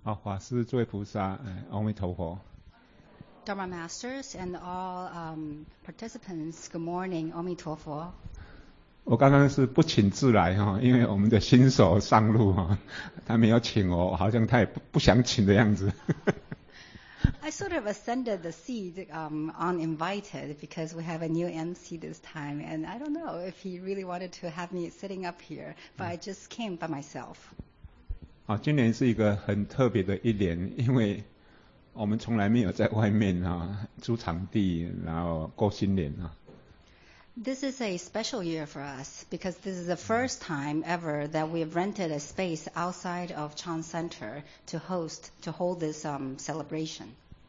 好，法师、诸位菩萨，阿弥陀佛。 Dharma Masters and all participants, good morning, 阿弥陀佛。 我刚刚是不请自来哈，因为我们的新手上路哈，他没有请我，好像他也不想请的样子。 I sort of ascended the seat uninvited because we have a new MC this time, and I don't know if he really wanted to have me sitting up here, but I just came by myself. 好，今年是一个很特别的一年，因为我们从来没有在外面租场地，然后过新年啊。 This is a special year for us because this is the first time ever that we have rented a space outside of Chan Center to hold this celebration.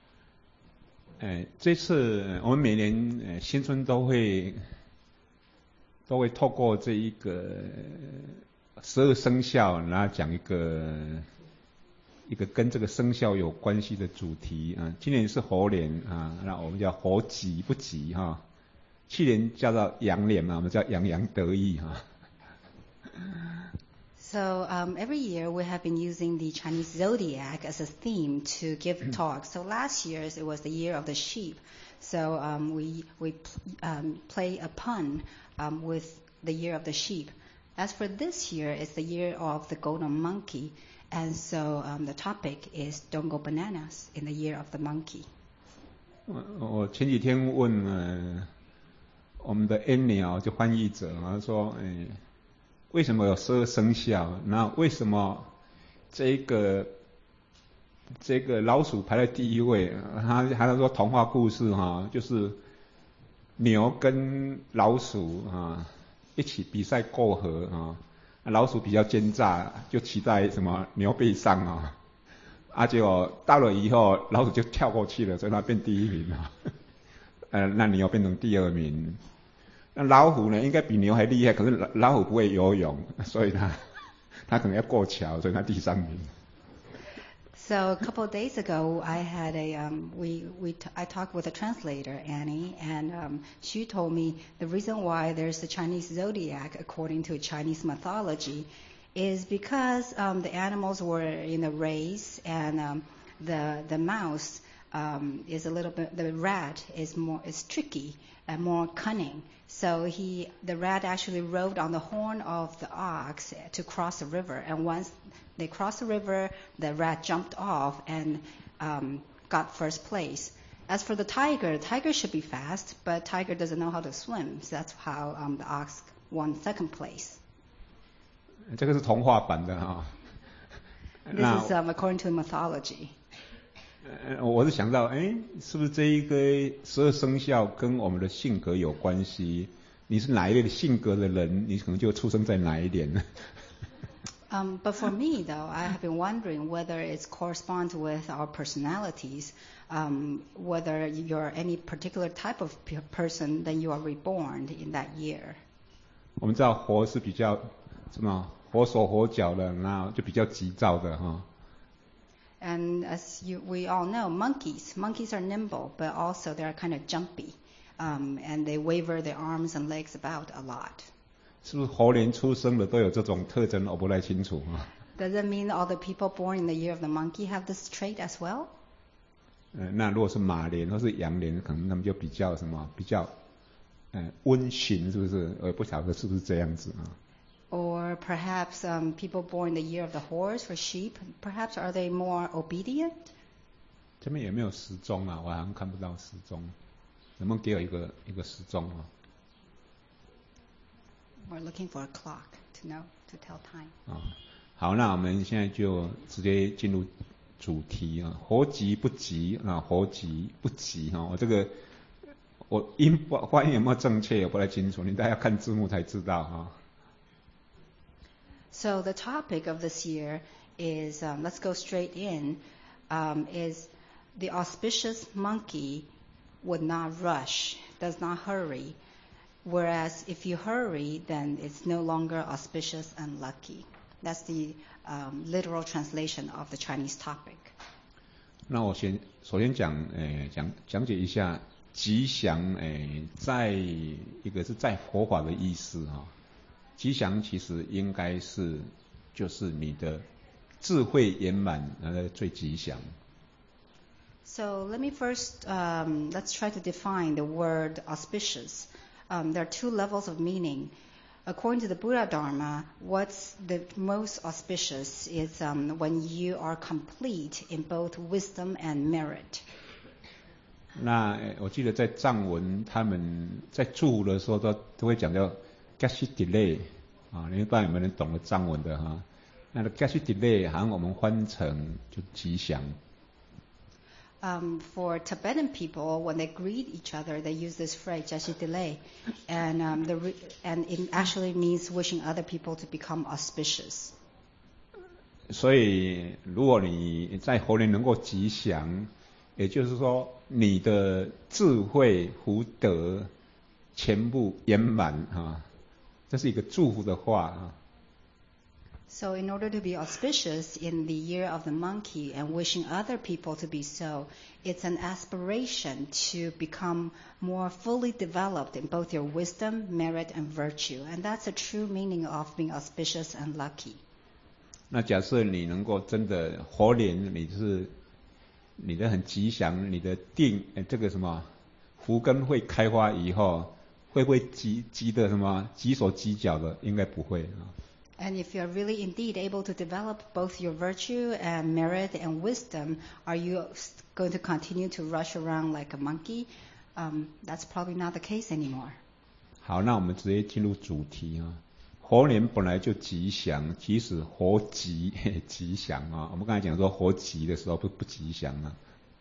这次我们每年新春都会透过这一个12生肖，然后讲一个跟这个生肖有关系的主题啊。今年是猴年啊，那我们叫猴吉不吉哈。去年叫做羊年嘛，我们叫洋洋得意哈。 So every year we have been using the Chinese zodiac as a theme to give talks. So last year it was the year of the sheep. So we play a pun with the year of the sheep. As for this year, it's the year of the golden monkey. And so the topic is Don't Go Bananas in the year of the monkey. 我前几天问我们的 N 鸟就翻译者说为什么有12生肖？那为什么这个老鼠排在第一位？他说童话故事就是牛跟老鼠一起比赛过河老鼠比较奸诈，就骑在什么牛背上结果到了以后，老鼠就跳过去了，所以它变第一名那牛变成第二名。那老虎呢，应该比牛还厉害，可是老虎不会游泳，所以它可能要过桥，所以它第3名。 So a couple of days ago, I had I talked with a translator, Annie, and she told me the reason why there's the Chinese zodiac according to Chinese mythology is because the animals were in a race, and the mouse is a little bit, the rat is tricky and more cunning. So the rat actually rode on the horn of the ox to cross the river, and once they crossed the river, the rat jumped off and got first place. As for the tiger should be fast, but tiger doesn't know how to swim, so that's how the ox won second place. 这个是童话版的 This is according to mythology. 我是想到，是不是这一个12生肖跟我们的性格有关系？你是哪一类的性格的人，你可能就出生在哪一年。 But for me, though, I have been wondering whether it corresponds with our personalities, whether you're any particular type of person, then you are reborn in that year. 我们知道猴是比较活手活脚的，那就比较急躁的 And as we all know, monkeys are nimble, but also they're kind of jumpy, and they waver their arms and legs about a lot. 是不是猴年出生的都有这种特征？我不太清楚 Does it mean all the people born in the year of the monkey have this trait as well? 那如果是马年或是羊年，可能他们就比较比较温驯，是不是？我也不晓得是不是这样子 Or perhaps people born in the year of the horse or sheep, perhaps are they more obedient? 这边有没有时钟我好像看不到时钟，能不能给我一个时钟 We're looking for a clock to tell time. 好，那我们现在就直接进入主题猴吉不吉猴吉不吉我这个我发音有没有正确，我不太清楚，你大家要看字幕才知道 So the topic of this year is, let's go straight in, is the auspicious monkey would not rush, does not hurry, whereas if you hurry, then it's no longer auspicious and lucky. That's the literal translation of the Chinese topic. 那我首先讲解一下吉祥在一个是在佛法的意思吉祥其实应该就是你的智慧圆满最吉祥。 So let me first, let's try to define the word auspicious. There are two levels of meaning. According to the Buddha Dharma, what's the most auspicious is when you are complete in both wisdom and merit. 那我记得在藏文他们在祝福的时候都会讲叫 gashi delay 啊，你们不知道有没有人懂得藏文的哈？那个 gashi delay 好像我们翻成就吉祥。 For Tibetan people, when they greet each other, they use this phrase "jashi delay," and it actually means wishing other people to become auspicious. 所以，如果你在猴年能够吉祥，也就是说你的智慧福德全部圆满啊，这是一个祝福的话啊。 So in order to be auspicious in the year of the monkey and wishing other people to be so, it's an aspiration to become more fully developed in both your wisdom, merit, and virtue. And that's a true meaning of being auspicious and lucky. 那假设你能够真的猴年，你的很吉祥，你的这个什么福根会开花以后，会不会急的什么急手急脚的？应该不会啊。 And if you're really indeed able to develop both your virtue and merit and wisdom, are you going to continue to rush around like a monkey? That's probably not the case anymore. 好，那我们直接进入主题啊。猴年本来就吉祥，即使猴急吉祥啊。我们刚才讲说猴急的时候不吉祥啊。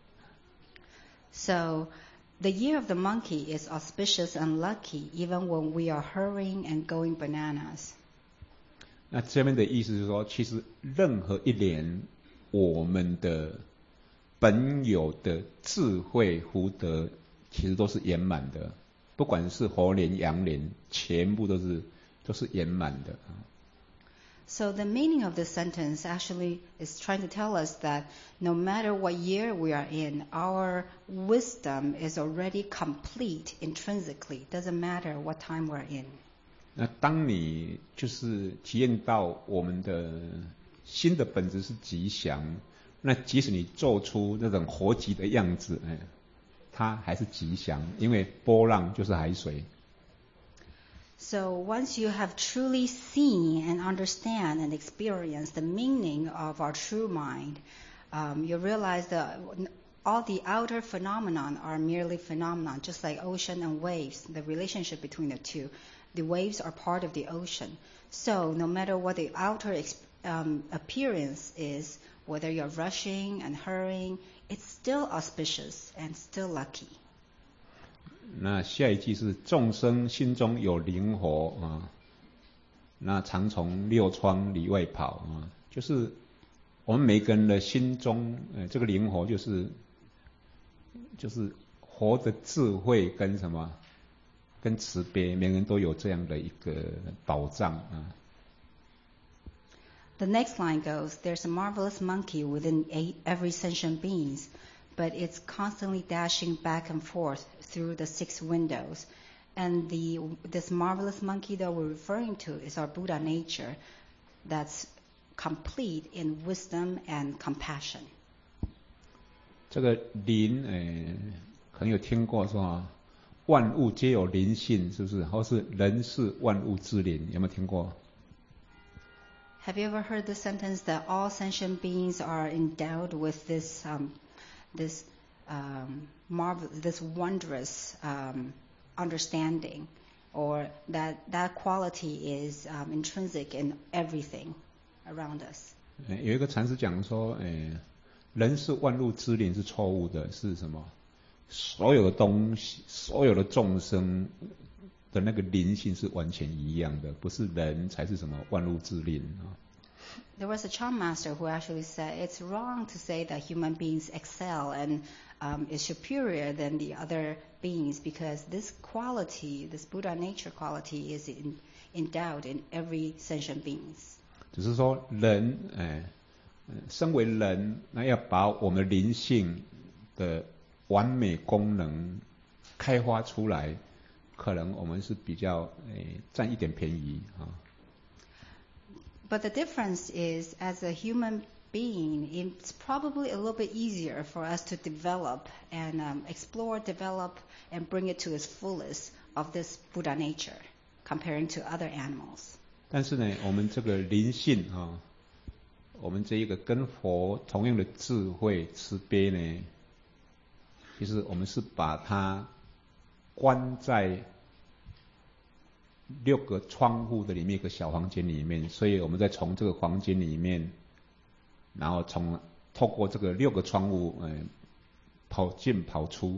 So the year of the monkey is auspicious and lucky even when we are hurrying and going bananas. 那这边的意思是说，其实任何一年，我们的本有的智慧福德，其实都是圆满的，不管是猴年、羊年，全部都是圆满的。 So the meaning of this sentence actually is trying to tell us that no matter what year we are in, our wisdom is already complete intrinsically. Doesn't matter what time we're in. 那当你就是体验到我们的心的本质是吉祥，那即使你做出那种猴急的样子，它还是吉祥，因为波浪就是海水。 So once you have truly seen and understand and experienced the meaning of our true mind, you realize that all the outer phenomenon are merely phenomenon, just like ocean and waves, the relationship between the two. The waves are part of the ocean. So no matter what the outer appearance is, whether you're rushing and hurrying, it's still auspicious and still lucky. 那下一句是众生心中有灵火啊，那常从六窗里外跑啊，就是我们每个人的心中，这个灵火就是活的智慧跟什么？跟慈悲，每个人都有这样的一个宝藏啊。 The next line goes, there's a marvelous monkey within every sentient being, but it's constantly dashing back and forth through the 6 windows. And this marvelous monkey that we're referring to is our Buddha nature that's complete in wisdom and compassion. 这个灵，可能有听过说万物皆有灵性，是不是？或是人是万物之灵，有没有听过？ Have you ever heard the sentence that all sentient beings are endowed with this wondrous understanding, or that quality is intrinsic in everything around us? 有一个禅师讲说，人是万物之灵是错误的，是什么？所有的东西，所有的众生的那个灵性是完全一样的，不是人才是什么万物之灵啊。 There was a Chan master who actually said it's wrong to say that human beings excel and is superior than the other beings, because this quality, this Buddha nature quality, is endowed in every sentient beings. 只是说人，身为人，那要把我们的灵性的完美功能开发出来，可能我们是比较占一点便宜啊。 But the difference is, as a human being, it's probably a little bit easier for us to develop and explore, develop, and bring it to its fullest of this Buddha nature, comparing to other animals. 但是呢，我们这个灵性我们这一个跟佛同样的智慧慈悲呢，其实我们是把它关在6个窗户的里面一个小房间里面，所以我们再从这个房间里面，然后透过这个6个窗户跑进跑出。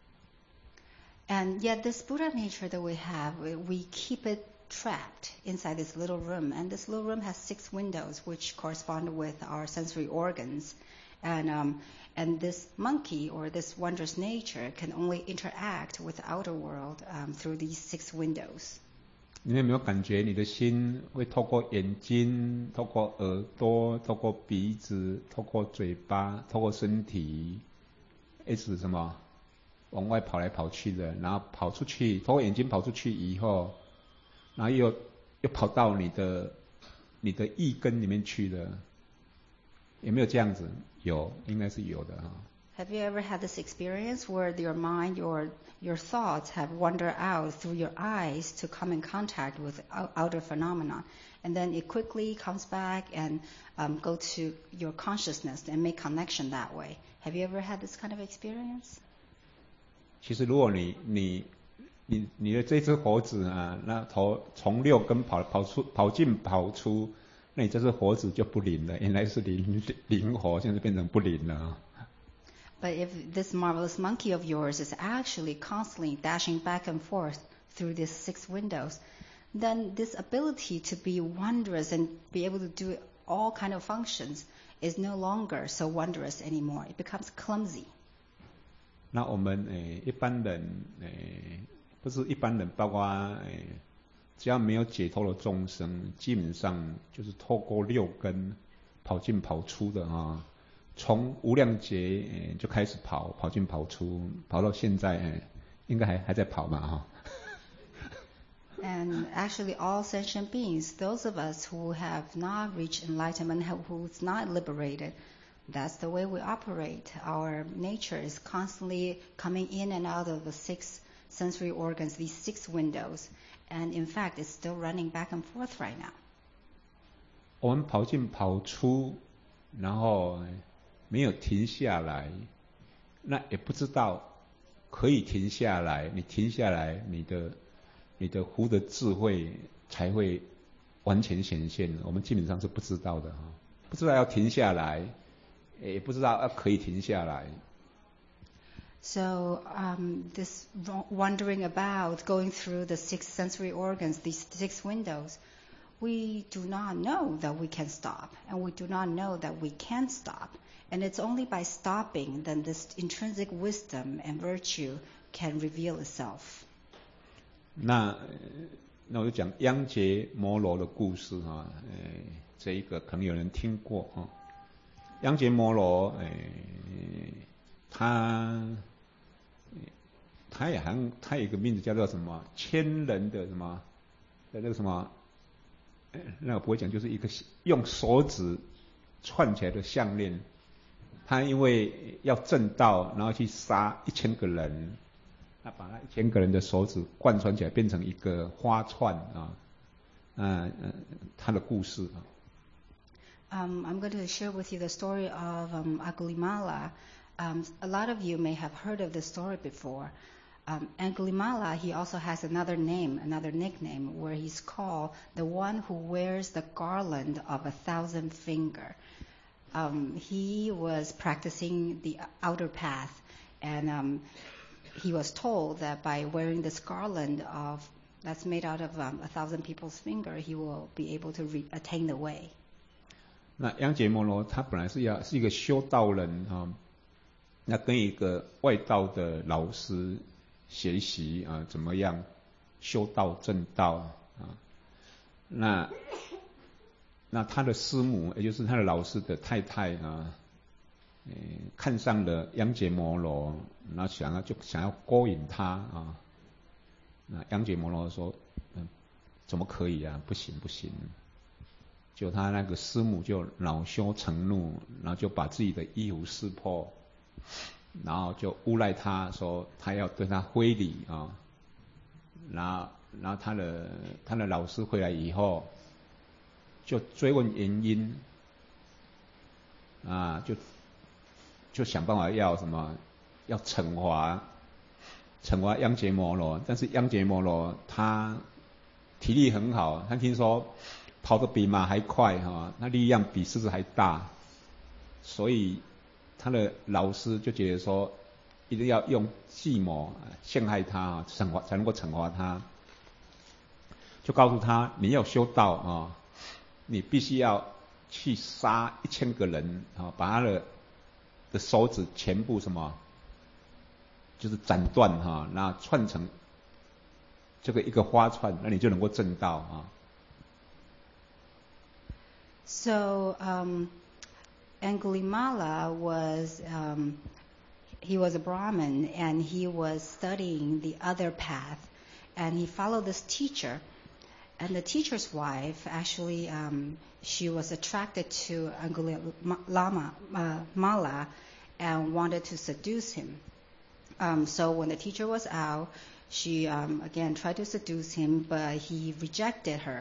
And yet this Buddha nature that we have, we keep it trapped inside this little room. And this little room has 6 windows, which correspond with our sensory organs. And this monkey or this wondrous nature can only interact with the outer world through these 6 windows. 你有没有感觉你的心会透过眼睛、透过耳朵、透过鼻子、透过嘴巴、透过身体，一直什么往外跑来跑去的，然后跑出去，透过眼睛跑出去以后，然后又跑到你的意根里面去了，有没有这样子？有，应该是有的哈。 Have you ever had this experience where your mind or your thoughts have wandered out through your eyes to come in contact with outer phenomena, and then it quickly comes back and go to your consciousness and make connection that way? Have you ever had this kind of experience? 其实如果你的这只猴子啊，那从6根跑进跑出，那你这只猴子就不灵了，原来是灵活，现在变成不灵了。 But if this marvelous monkey of yours is actually constantly dashing back and forth through these 6 windows, then this ability to be wondrous and be able to do all kind of functions is no longer so wondrous anymore. It becomes clumsy. 那我们一般人不是一般人，包括只要没有解脱的众生，基本上就是透过6根跑进跑出的啊。从无量劫就开始跑进跑出，跑到现在应该还在跑嘛哈。 And actually all sentient beings, those of us who have not reached enlightenment, who's not liberated, that's the way we operate. Our nature is constantly coming in and out of the 6 sensory organs, these 6 windows. And in fact, it's still running back and forth right now. 我们跑进跑出，然后没有停下来，那也不知道可以停下来。你停下来，你的湖的智慧才会完全显现。我们基本上是不知道的哈，不知道要停下来，也不知道要可以停下来。 So this wandering about, going through the 6 sensory organs, these 6 windows, we do not know that we can stop, and we do not know that we can stop. And it's only by stopping that this intrinsic wisdom and virtue can reveal itself. 那我就讲央杰摩罗的故事哈，这一个可能有人听过哈。央杰摩罗，他有一个名字叫做什么千人的什么的那个什么，那我不会讲，就是一个用手指串起来的项链。他因为要正道，然后去杀1000个人，他把那1000个人的手指贯穿起来，变成一个花串啊，他的故事啊。 I'm going to share with you the story of Angulimala. A lot of you may have heard of this story before. Angulimala, he also has another name, another nickname, where he's called the one who wears the garland of 1,000 fingers. He was practicing the outer path, and he was told that by wearing this garland that's made out of 1,000 people's fingers, he will be able to attain the way. 那央杰摩罗他本来是一个修道人哈，那跟一个外道的老师学习啊，怎么样修道正道啊？那他的师母，也就是他的老师的太太啊，看上了央杰摩罗，然后想要勾引他啊。那央杰摩罗说，怎么可以啊？不行。 就他那个师母就恼羞成怒，然后就把自己的衣服撕破，然后就诬赖他说他要对他非礼啊。然后他的老师回来以后，就追问原因，啊，就想办法要什么，要惩罚央杰摩罗。但是央杰摩罗他体力很好，他听说跑得比马还快哈，那力量比狮子还大，所以他的老师就觉得说，一定要用计谋陷害他，才能够惩罚他。就告诉他，你要修道啊，你必须要去杀1000个人啊，把他的手指全部什么，就是斩断哈，那串成这个一个花串，那你就能够证道啊。 So Angulimala was he was a Brahmin and he was studying the other path, and he followed this teacher. And the teacher's wife actually she was attracted to Angulimala and wanted to seduce him. So when the teacher was out, she again tried to seduce him, but he rejected her.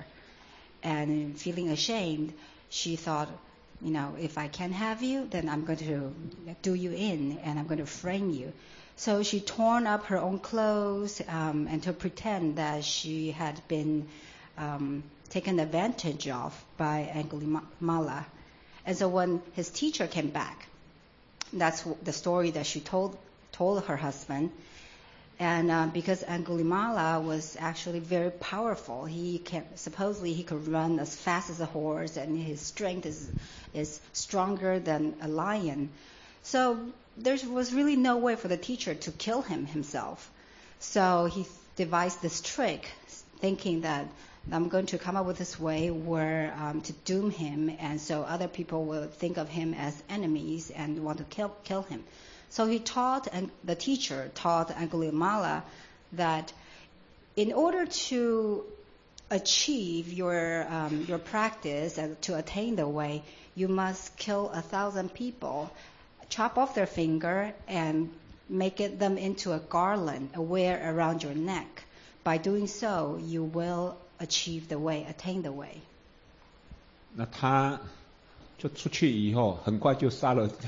And feeling ashamed, she thought, if I can't have you, then I'm going to do you in and I'm going to frame you. So she torn up her own clothes and to pretend that she had been taken advantage of by Angulimala. And so when his teacher came back, that's the story that she told her husband. And because Angulimala was actually very powerful, supposedly he could run as fast as a horse, and his strength is stronger than a lion. So there was really no way for the teacher to kill him himself. So he devised this trick, thinking that I'm going to come up with this way where to doom him, and so other people will think of him as enemies and want to kill him. So the teacher taught Angulimala that in order to achieve your practice and to attain the way, you must kill 1,000 people, chop off their finger, and make them into a garland, wear around your neck. By doing so, you will achieve the way, attain the way. 那他就出去以后，很快就杀了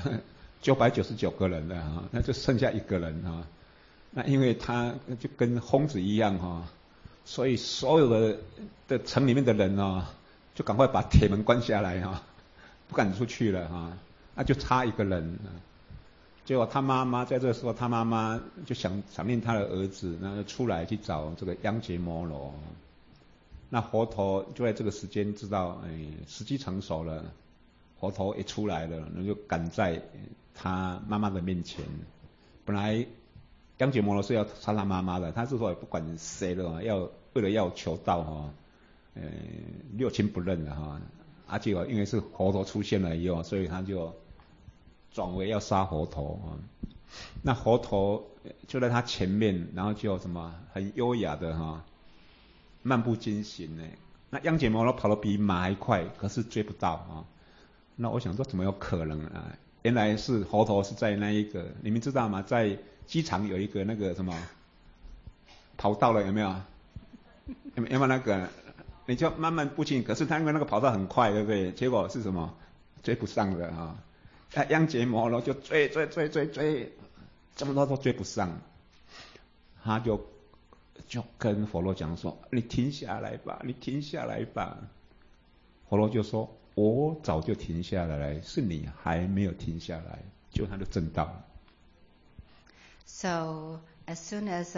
999个人了哈，那就剩下1个人哈。那因为他就跟疯子一样哈，所以所有的城里面的人啊，就赶快把铁门关下来哈，不敢出去了哈。那就差1个人。结果他妈妈在这个时候，他妈妈就想念他的儿子，然后出来去找这个央杰摩罗。那佛陀就在这个时间知道，时机成熟了，佛陀也出来了，那就赶在他妈妈的面前。本来央杰摩罗是要杀他妈妈的，他是说也不管谁了，为了要求道哈，六亲不认了哈。而且因为是佛陀出现了以后，所以他就转为要杀佛陀啊。那佛陀就在他前面，然后就什么很优雅的哈，漫步经行呢。那央杰摩罗跑得比马还快，可是追不到啊。那我想说怎么有可能啊？原来是佛陀是在那一个，你们知道吗？在机场有一个那个什么跑道了，有没有？有没有那个？你就慢慢步行，可是他因为那个跑道很快，对不对？结果是什么？追不上的啊！央杰摩罗就追，这么多都追不上，他就跟佛陀讲说：“你停下来吧，你停下来吧。”佛陀就说：“我早就停下来了，是你还没有停下来。”就他就证道了。 So as soon as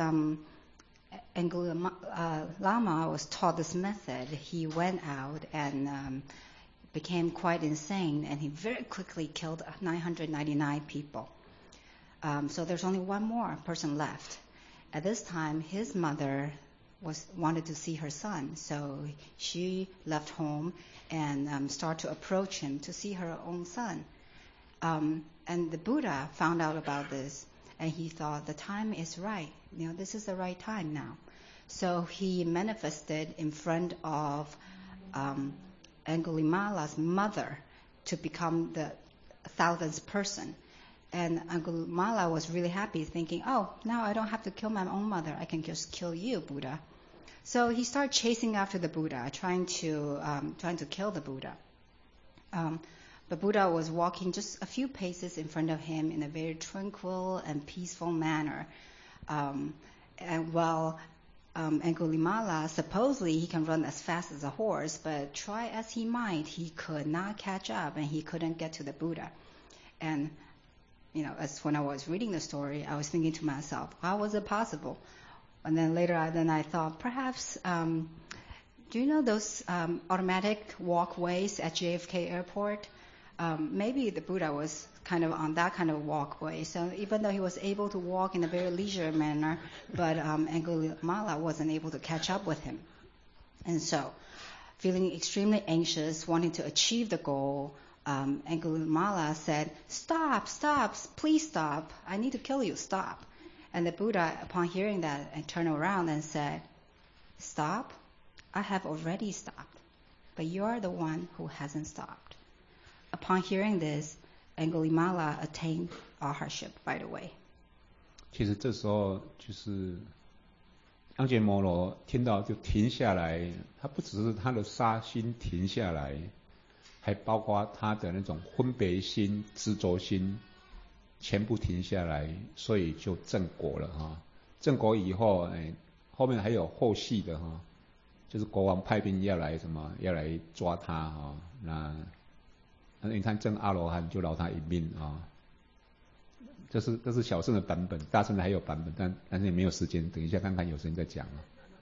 Lama was taught this method, he went out and became quite insane, and he very quickly killed 999 people. So there's only one more person left. At this time, his mother wanted to see her son, so she left home and started to approach him to see her own son. And the Buddha found out about this, and he thought the time is right. This is the right time now. So he manifested in front of Angulimala's mother to become the 1000th person. And Angulimala was really happy, thinking, oh, now I don't have to kill my own mother. I can just kill you, Buddha. So he started chasing after the Buddha, trying to kill the Buddha. But Buddha was walking just a few paces in front of him in a very tranquil and peaceful manner. And while Angulimala, supposedly he can run as fast as a horse, but try as he might, he could not catch up and he couldn't get to the Buddha. And as when I was reading the story, I was thinking to myself, how was it possible? And then later, I thought, perhaps, do you know those automatic walkways at JFK Airport? Maybe the Buddha was kind of on that kind of walkway. So even though he was able to walk in a very leisure manner, but Angulimala wasn't able to catch up with him. And so, feeling extremely anxious, wanting to achieve the goal, Angulimala said, stop, please stop. I need to kill you, stop. And the Buddha, upon hearing that, turned around and said, stop? I have already stopped, but you're the one who hasn't stopped. Upon hearing this, Angulimala attained arhatship right away. 其实这时候就是央杰摩罗听到就停下来，他不只是他的杀心停下来，还包括他的那种分别心、执着心，全部停下来，所以就正果了哈。正果以后，后面还有后续的哈，就是国王派兵要来抓他哈，那你看正阿罗汉就饶他一命啊。这是小乘的版本，大乘的还有版本，但是也没有时间，等一下看看有时间再讲啊。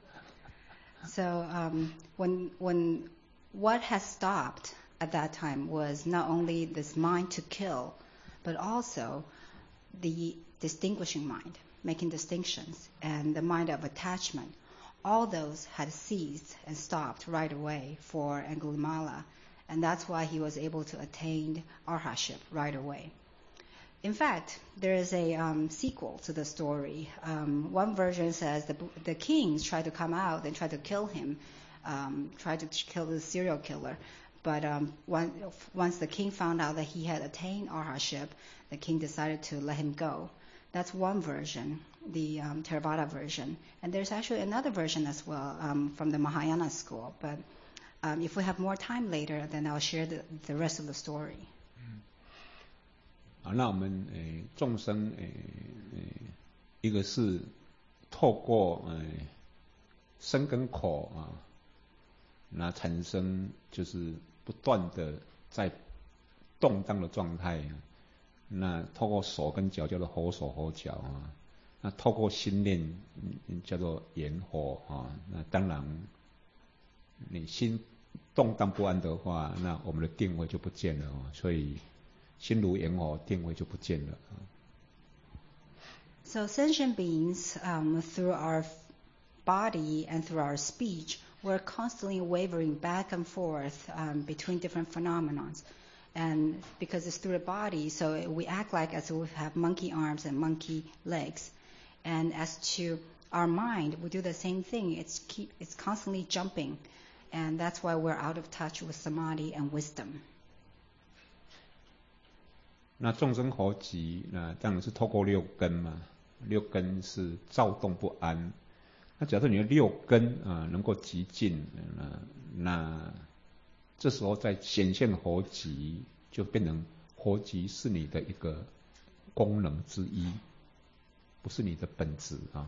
So when what has stopped at that time was not only this mind to kill, but also the distinguishing mind, making distinctions, and the mind of attachment. All those had ceased and stopped right away for Angulimala, and that's why he was able to attain arhatship right away. In fact, there is a sequel to the story. One version says the kings tried to come out and try to kill him, tried to kill the serial killer. But once the king found out that he had attained arhatship, the king decided to let him go. That's one version, the Theravada version. And there's actually another version as well from the Mahayana school. But if we have more time later, then I'll share the rest of the story. 好，那我们众生一个是透过身跟口啊，那产生就是不断的在动荡的状态。那透过手跟脚叫做活手活脚啊，那透过心念叫做言火啊。那当然，你心动荡不安的话，那我们的定位就不见了哦。所以心如炎火，定位就不见了。 So sentient beings, through our body and through our speech, we're constantly wavering back and forth between different phenomena. And because it's through the body, so we act like as if we have monkey arms and monkey legs. And as to our mind, we do the same thing. It's constantly jumping. And that's why we're out of touch with samadhi and wisdom. 那众生活集，那当然是透过六根嘛。六根是躁动不安。那假设你的六根能够极尽，那这时候在显现活集，就变成活集是你的一个功能之一，不是你的本质啊。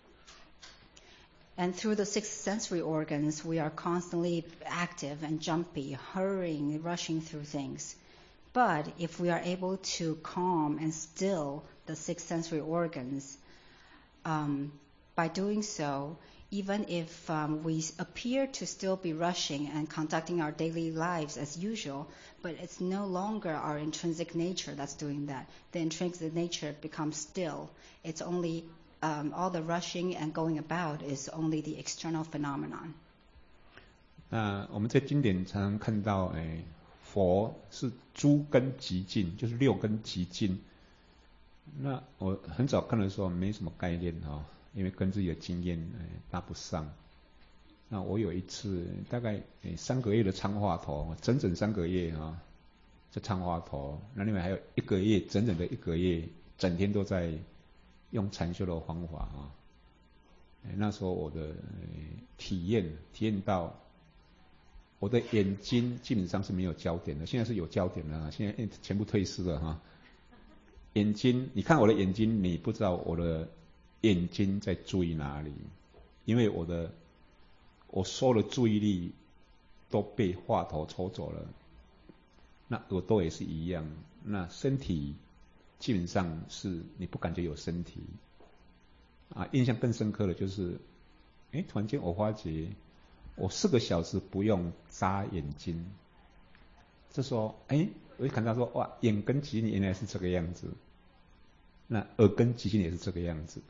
And through the six sensory organs, we are constantly active and jumpy, hurrying, rushing through things. But if we are able to calm and still the six sensory organs, by doing so, even if we appear to still be rushing and conducting our daily lives as usual, but it's no longer our intrinsic nature that's doing that. The intrinsic nature becomes still. It's only all the rushing and going about is only the external phenomenon. 那我们在经典常常看到，佛是诸根极尽，就是六根极尽。那我很早看的时候没什么概念哈，因为跟自己的经验搭不上。 那我有一次大概3个月的参话头，整整3个月啊，这参话头，那另外还有1个月，整整的1个月，整天都在用禅修的方法啊。那时候我的体验到我的眼睛基本上是没有焦点的，现在是有焦点了，现在全部退失了哈。眼睛，你看我的眼睛，你不知道我的眼睛在注意哪里，因为我所有的注意力都被话头抽走了。那耳朵也是一样，那身体基本上是你不感觉有身体啊。印象更深刻的就是，突然间我发觉我4个小时不用眨眼睛，这时候我就看到说，哇，眼根脊原来是这个样子，那耳根脊也是这个样子。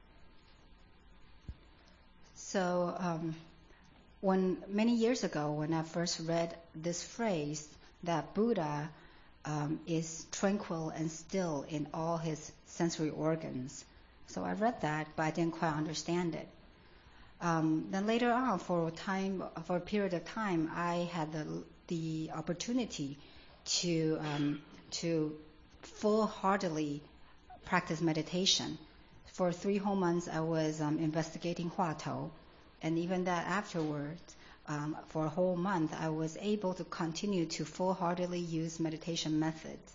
So when many years ago, when I first read this phrase that Buddha is tranquil and still in all his sensory organs, so I read that, but I didn't quite understand it. Then later on, for a period of time, I had the opportunity to full-heartedly practice meditation. For 3 whole months, I was investigating Hua Tou, and even that afterwards, for a whole month, I was able to continue to full-heartedly use meditation methods.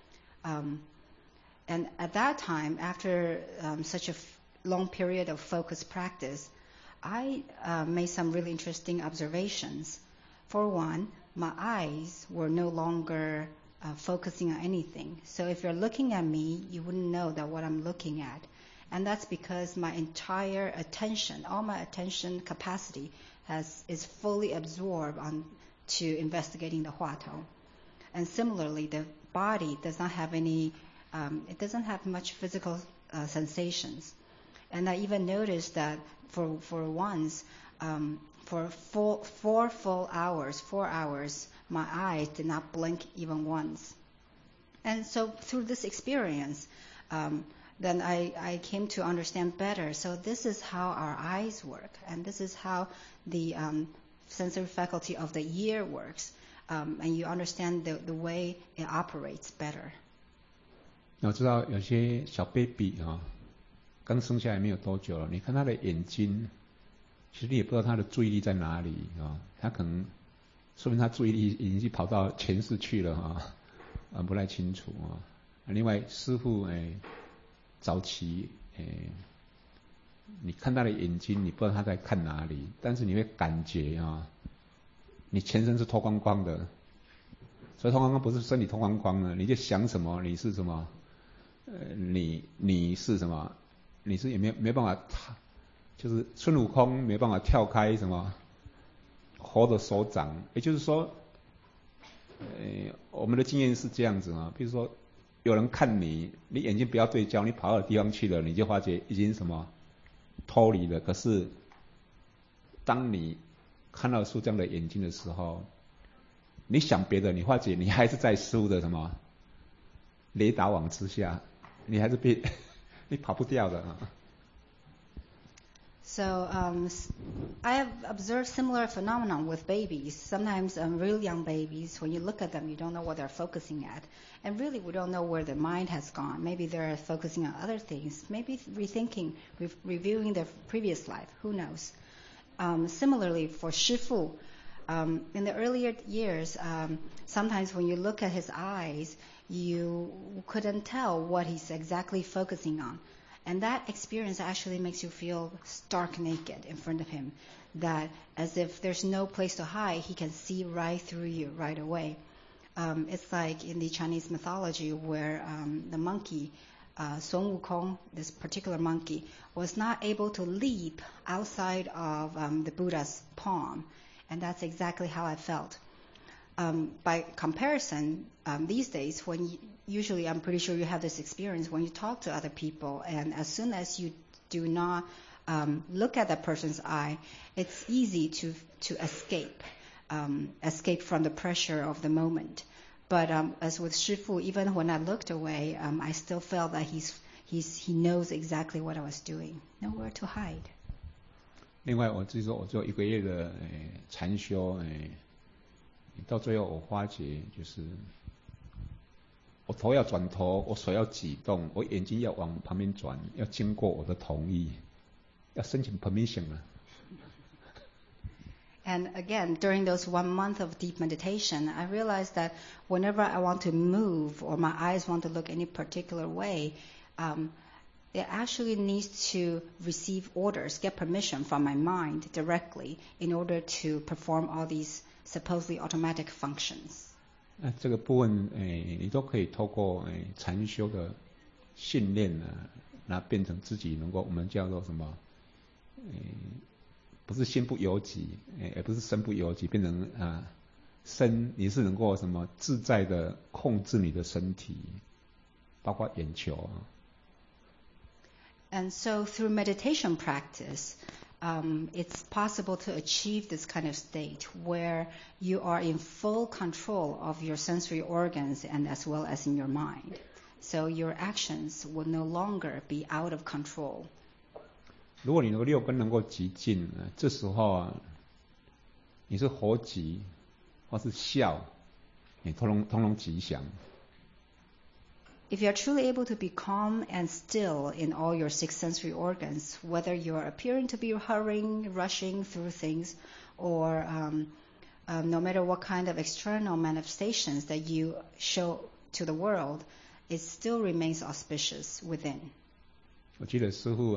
And at that time, after such a long period of focused practice, I made some really interesting observations. For one, my eyes were no longer focusing on anything. So if you're looking at me, you wouldn't know that what I'm looking at. And that's because my entire attention, all my attention capacity is fully absorbed to investigating the Hua Tou. And similarly, the body does not have it doesn't have much physical sensations. And I even noticed that for once, for 4 full hours, 4 hours, my eyes did not blink even once. And so through this experience, then I came to understand better. So this is how our eyes work, and this is how the sensory faculty of the ear works, and you understand the way it operates better. 我知道有些小 baby 刚生下来没有多久了，你看他的眼睛，其实你也不知道他的注意力在哪里他可能说明他注意力已经跑到前世去了不太清楚另外师父早期你看他的眼睛，你不知道他在看哪里，但是你会感觉你全身是脱光光的，所以脱光光不是身体脱光光的，你就想什么你是什么，你是什么，你是也没办法，就是孙悟空没办法跳开什么猴的手掌，也就是说，我们的经验是这样子比如说有人看你眼睛不要对焦，你跑到地方去了，你就发觉已经什么脱离了。可是当你看到书这样的眼睛的时候，你想别的，你发觉你还是在师父的什么雷达网之下，你还是你跑不掉的 So I have observed similar phenomenon with babies. Sometimes real young babies, when you look at them, you don't know what they're focusing at. And really, we don't know where their mind has gone. Maybe they're focusing on other things. Maybe rethinking, reviewing their previous life. Who knows? Similarly, for Shifu, in the earlier years, sometimes when you look at his eyes, you couldn't tell what he's exactly focusing on. And that experience actually makes you feel stark naked in front of him, that as if there's no place to hide, he can see right through you right away. It's like in the Chinese mythology where the monkey, Sun Wukong, this particular monkey, was not able to leap outside of the Buddha's palm. And that's exactly how I felt. By comparison, these days, usually I'm pretty sure you have this experience when you talk to other people, and as soon as you do not look at that person's eye, it's easy to escape from the pressure of the moment. But as with Shifu, even when I looked away, I still felt that he knows exactly what I was doing. Nowhere to hide. 另外，我就是说，我做1个月的禅修，到最后我发觉，就是我头要转头，我手要举动，我眼睛要往旁边转，要经过我的同意，要申请 permission 了。 And again, during those 1 month of deep meditation, I realized that whenever I want to move or my eyes want to look any particular way, it actually needs to receive orders, get permission from my mind directly in order to perform all these supposedly automatic functions. 那这个部分，你都可以透过禅修的训练呢，那变成自己能够，我们叫做什么？不是心不由己，也不是身不由己，变成身你是能够什么自在的控制你的身体，包括眼球。 And so through meditation practice, it's possible to achieve this kind of state where you are in full control of your sensory organs and as well as in your mind. So your actions will no longer be out of control. 如果你的6根能够极静，这时候你是活极或是笑，你通通吉祥。 If you are truly able to be calm and still in all your 6 sensory organs, whether you are appearing to be hurrying, rushing through things, or no matter what kind of external manifestations that you show to the world, it still remains auspicious within. 我记得师父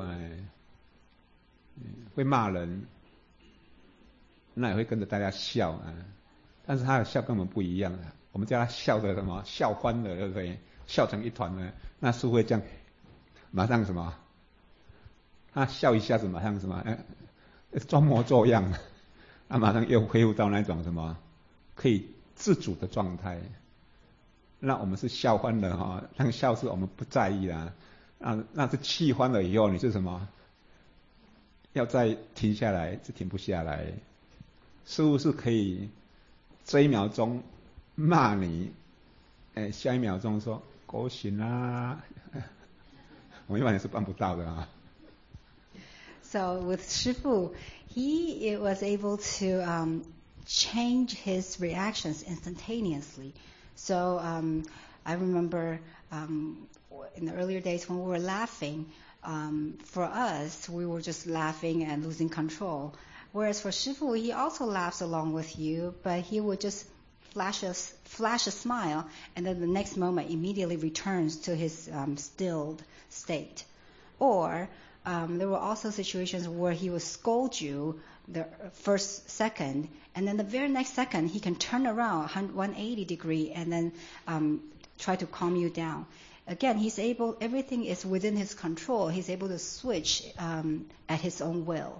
会骂人，那也会跟着大家笑但是他的笑跟我们不一样我们叫他笑的什么笑欢了，对不对？笑成一团呢，那师父会这样，马上什么？他笑一下子，马上什么？装模作样，马上又恢复到那种什么可以自主的状态。那我们是笑欢了那个笑是我们不在意啦，那是气欢了以后，你是什么？要再停下来，是停不下来。师父是可以这1秒钟骂你，下1秒钟说狗醒啦，我们一般也是办不到的 So with Shifu, he was able to change his reactions instantaneously. So I remember in the earlier days when we were laughing, for us, we were just laughing and losing control. Whereas for Shifu, he also laughs along with you, but he would just flash a smile, and then the next moment immediately returns to his stilled state. Or there were also situations where he would scold you the first second, and then the very next second he can turn around 180 degree and then try to calm you down. Again, everything is within his control. He's able to switch at his own will.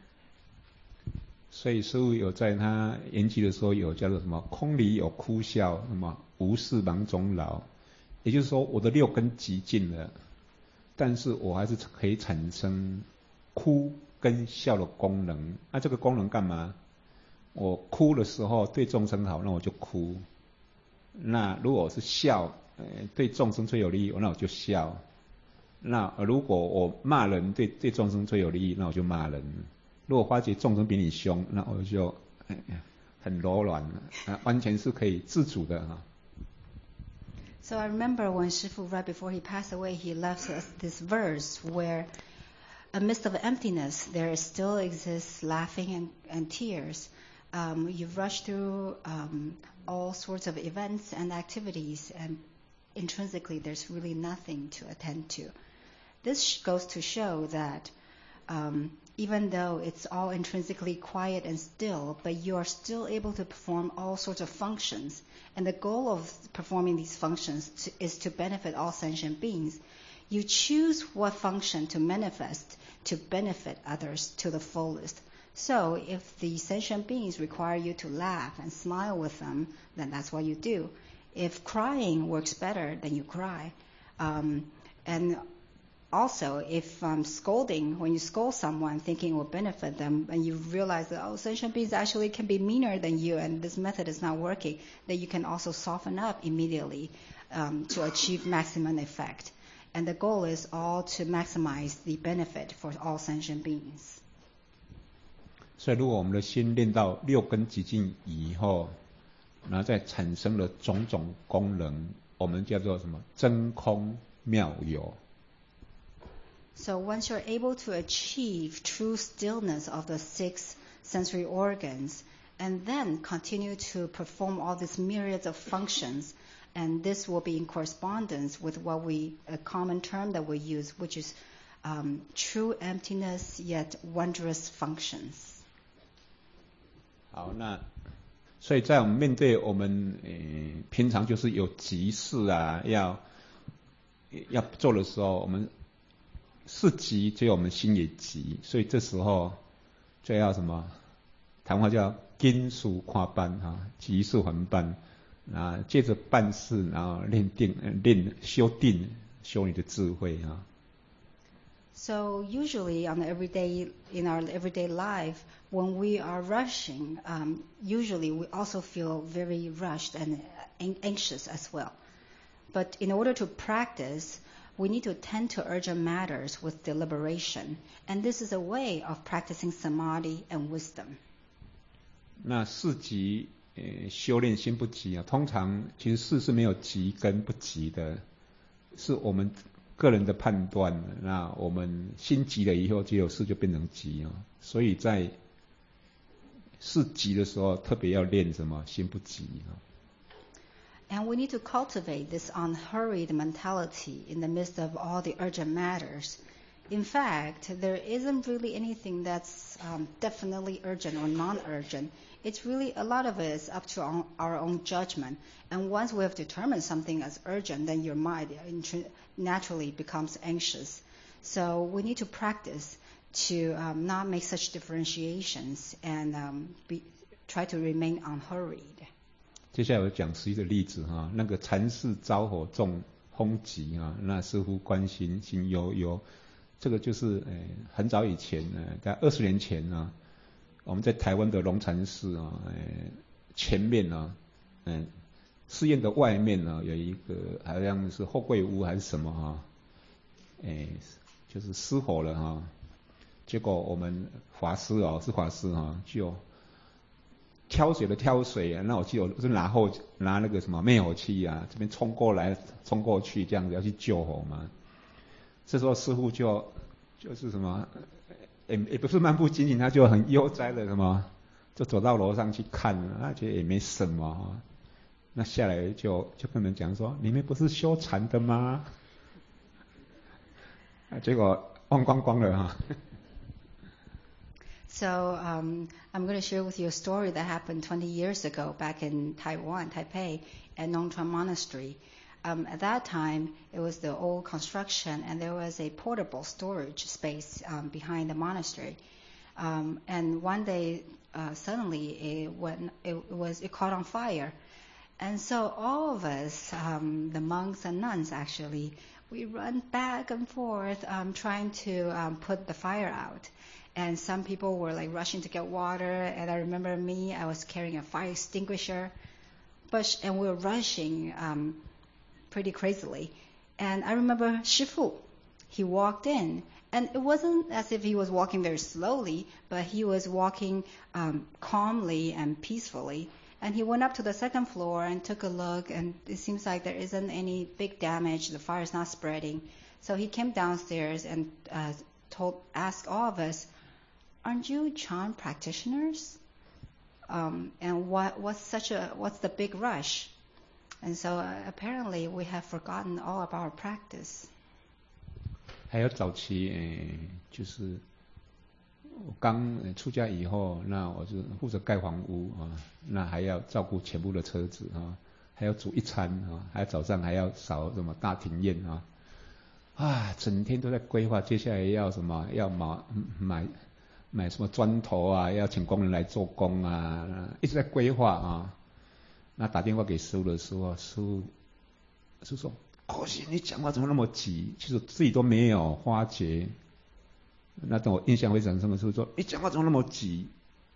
所以师父有在他研习的时候有叫做什么空里有哭笑，什么无事忙终老，也就是说我的6根极静了，但是我还是可以产生哭跟笑的功能。那这个功能干嘛？我哭的时候对众生好，那我就哭；那如果是笑，对众生最有利益，那我就笑；那如果我骂人对众生最有利益，那我就骂人。如果发觉众生比你凶，那我就很柔软完全是可以自主的 So I remember when Shifu, right before he passed away, he left us this verse where amidst of emptiness, there still exists laughing and tears. You rush through all sorts of events and activities, and intrinsically there's really nothing to attend to. This goes to show that even though it's all intrinsically quiet and still, but you are still able to perform all sorts of functions. And the goal of performing these functions is to benefit all sentient beings. You choose what function to manifest to benefit others to the fullest. So if the sentient beings require you to laugh and smile with them, then that's what you do. If crying works better, then you cry. And also, if scolding, when you scold someone thinking it will benefit them, and you realize that, sentient beings actually can be meaner than you, and this method is not working, then you can also soften up immediately to achieve maximum effect. And the goal is all to maximize the benefit for all sentient beings. 所以如果我们的心练到六根极净以后，然后再产生了种种功能，我们叫做什么？真空妙有。 So once you're able to achieve true stillness of the 6 sensory organs, and then continue to perform all these myriads of functions, and this will be in correspondence with a common term that we use, which is true emptiness yet wondrous functions. 好，那所以在我们面对我们平常就是有急事啊，要做的时候，我们事急，只有我们心也急，所以这时候就要什么？谈话叫紧事看办啊，急事还办啊，借着办事，然后修你的智慧啊。 So usually in our everyday life, when we are rushing, usually we also feel very rushed and anxious as well. But in order to practice, we need to tend to urgent matters with deliberation, and this is a way of practicing samadhi and wisdom. 那事急，修炼心不急啊。通常其实事是没有急跟不急的，是我们个人的判断。那我们心急了以后，就有事就变成急啊。所以在事急的时候，特别要练什么？心不急啊。 And we need to cultivate this unhurried mentality in the midst of all the urgent matters. In fact, there isn't really anything that's definitely urgent or non-urgent. It's really, a lot of it is up to our own judgment. And once we have determined something as urgent, then your mind naturally becomes anxious. So we need to practice to not make such differentiations and try to remain unhurried. 接下来我讲实际的例子哈，那个禅寺着火中风急啊，那师父关心心悠悠，这个就是很早以前在20年前呢，我们在台湾的龙禅寺啊，前面呢，寺院的外面呢有一个好像是货柜屋还是什么哈，就是失火了哈，结果我们法师就挑水的挑水啊，那我记得我是拿那个什么灭火器啊，这边冲过来冲过去这样子要去救火嘛。这时候师父就是什么，也不是漫不经心，他就很悠哉的什么，就走到楼上去看，他觉得也没什么，那下来就跟我们讲说，你们不是修禅的吗？结果忘光光了哈。 So I'm going to share with you a story that happened 20 years ago back in Taiwan, Taipei, at Nongchuan Monastery. At that time, it was the old construction, and there was a portable storage space behind the monastery. And one day, suddenly, it caught on fire. And so all of us, the monks and nuns actually, we run back and forth trying to put the fire out. And some people were like rushing to get water, and I remember me, I was carrying a fire extinguisher, and we were rushing pretty crazily. And I remember Shifu, he walked in, and it wasn't as if he was walking very slowly, but he was walking calmly and peacefully. And he went up to the second floor and took a look, and it seems like there isn't any big damage, the fire is not spreading. So he came downstairs and asked all of us, aren't you Chan practitioners? And what's the big rush? And so apparently we have forgotten all about our practice. 还有早期就是我刚出家以后，那我就负责盖房屋啊，那还要照顾全部的车子啊，还要煮一餐啊，还有早上还要扫什么大庭院啊，整天都在规划接下来要什么，要买什么砖头啊，要请工人来做工啊，一直在规划啊。那打电话给师父的时候，师父说：“可惜你讲话怎么那么急？”其实自己都没有发觉。那等我印象非常深的时候说：“你讲话怎么那么急？”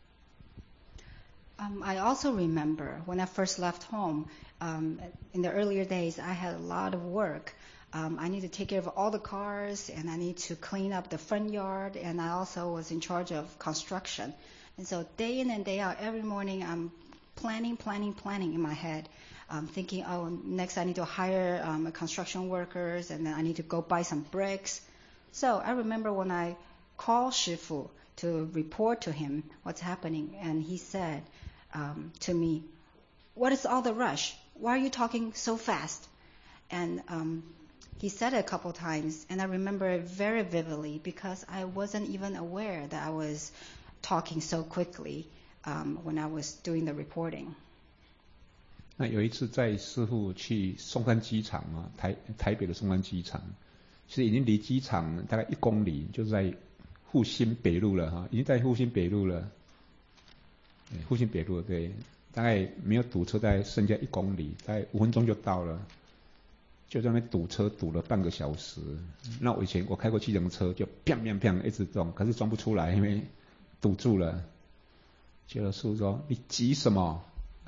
I also remember when I first left home, in the earlier days, I had a lot of work. I need to take care of all the cars, and I need to clean up the front yard, and I also was in charge of construction. And so day in and day out, every morning I'm planning in my head. Thinking, next I need to hire construction workers, and then I need to go buy some bricks. So I remember when I called Shifu to report to him what's happening, and he said to me, "What is all the rush? Why are you talking so fast?" And he said it a couple times, and I remember it very vividly because I wasn't even aware that I was talking so quickly when I was doing the reporting. 那有一次在师父去松山机场啊，台北的松山机场，其实已经离机场大概1公里，就在复兴北路了哈，已经在复兴北路了。复兴北路对，大概没有堵车，大概剩下1公里，大概5分钟就到了。就在那边堵车堵了半个小时。那我以前我开过计程车，就砰砰砰一直撞，可是撞不出来，因为堵住了。结果师父说：“你急什么？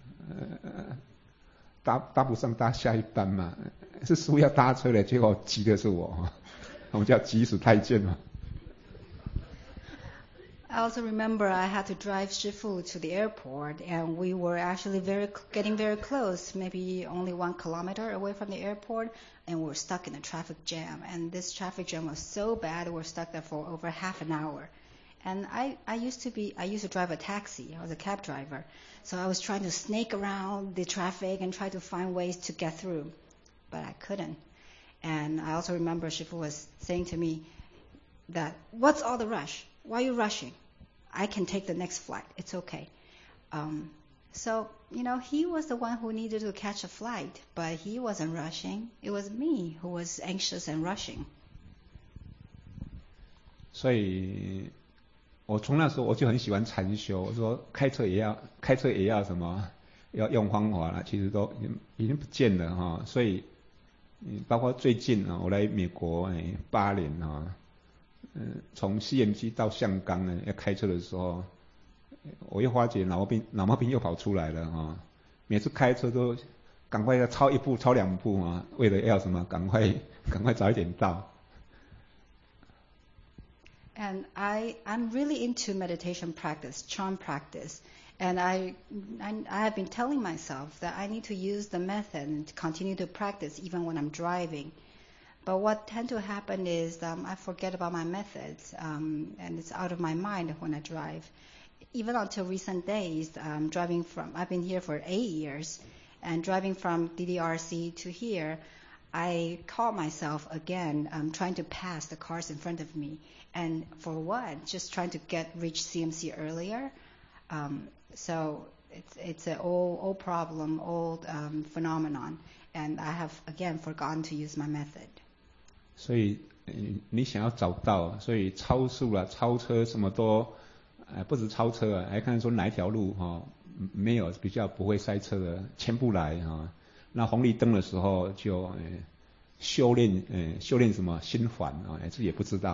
搭不上搭下一班嘛，是师父要搭车的，结果急的是我，我们叫急死太监嘛。” I also remember I had to drive Shifu to the airport, and we were actually getting very close, maybe only 1 kilometer away from the airport, and we were stuck in a traffic jam. And this traffic jam was so bad, we were stuck there for over half an hour. And I used to drive a taxi. I was a cab driver, so I was trying to snake around the traffic and try to find ways to get through, but I couldn't. And I also remember Shifu was saying to me that, "What's all the rush? Why are you rushing? I can take the next flight. It's okay." So, he was the one who needed to catch a flight, but he wasn't rushing. It was me who was anxious and rushing. 所以，我从那时候我就很喜欢禅修。我说开车也要什么，要用方法了，其实都已经不见了哈。所以，包括最近啊，我来美国8年啊。从 CMC 到香港呢，要开车的时候，我又发觉脑毛病又跑出来了啊！每次开车都赶快要超1步、超2步啊，为了要什么，赶快早一点到。 And I'm really into meditation practice, Chan practice, and I have been telling myself that I need to use the method and to continue to practice even when I'm driving. But what tends to happen is I forget about my methods, and it's out of my mind when I drive. Even until recent days, I've been here for 8 years, and driving from DDRC to here, I caught myself again trying to pass the cars in front of me. And for what? Just trying to reach CMC earlier. So it's an old problem, old phenomenon, and I have again forgotten to use my method. 所以你想要找到，所以超速了、超车什么都，不止超车啊，还看说哪一条路没有比较不会塞车的，全部来哈。那红绿灯的时候就修炼什么心烦啊，自己也不知道。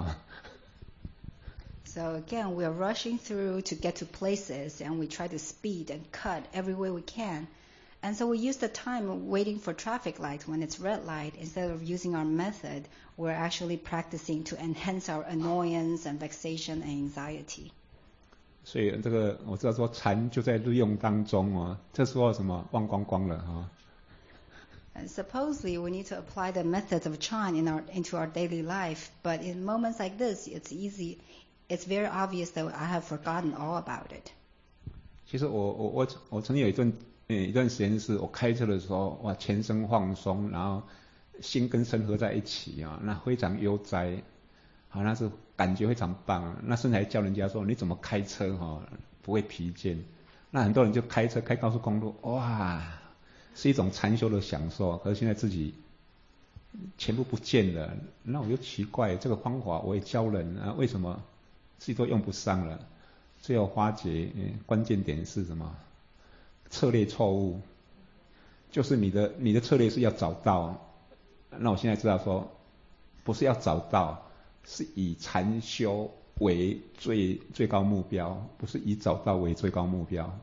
So again, we are rushing through to get to places, and we try to speed and cut every way we can. And so we use the time waiting for traffic lights when it's red light. Instead of using our method, we're actually practicing to enhance our annoyance and vexation and anxiety. 所以这个我知道说禅就在日用当中哦，这时候什么忘光光了哈。 And supposedly we need to apply the methods of Chan into our daily life, but in moments like this, it's very obvious that I have forgotten all about it. 其实我曾经有一段时间是我开车的时候，哇，全身放松，然后心跟身合在一起啊，那非常悠哉，好，那是感觉非常棒。那甚至还叫人家说你怎么开车不会疲倦。那很多人就开车开高速公路，哇，是一种禅修的享受。可是现在自己全部不见了，那我就奇怪，这个方法我也教人啊，为什么自己都用不上了？最后发觉，关键点是什么？策略错误，就是你的策略是要找到。那我现在知道说，不是要找到，是以禅修为最高目标，不是以找到为最高目标。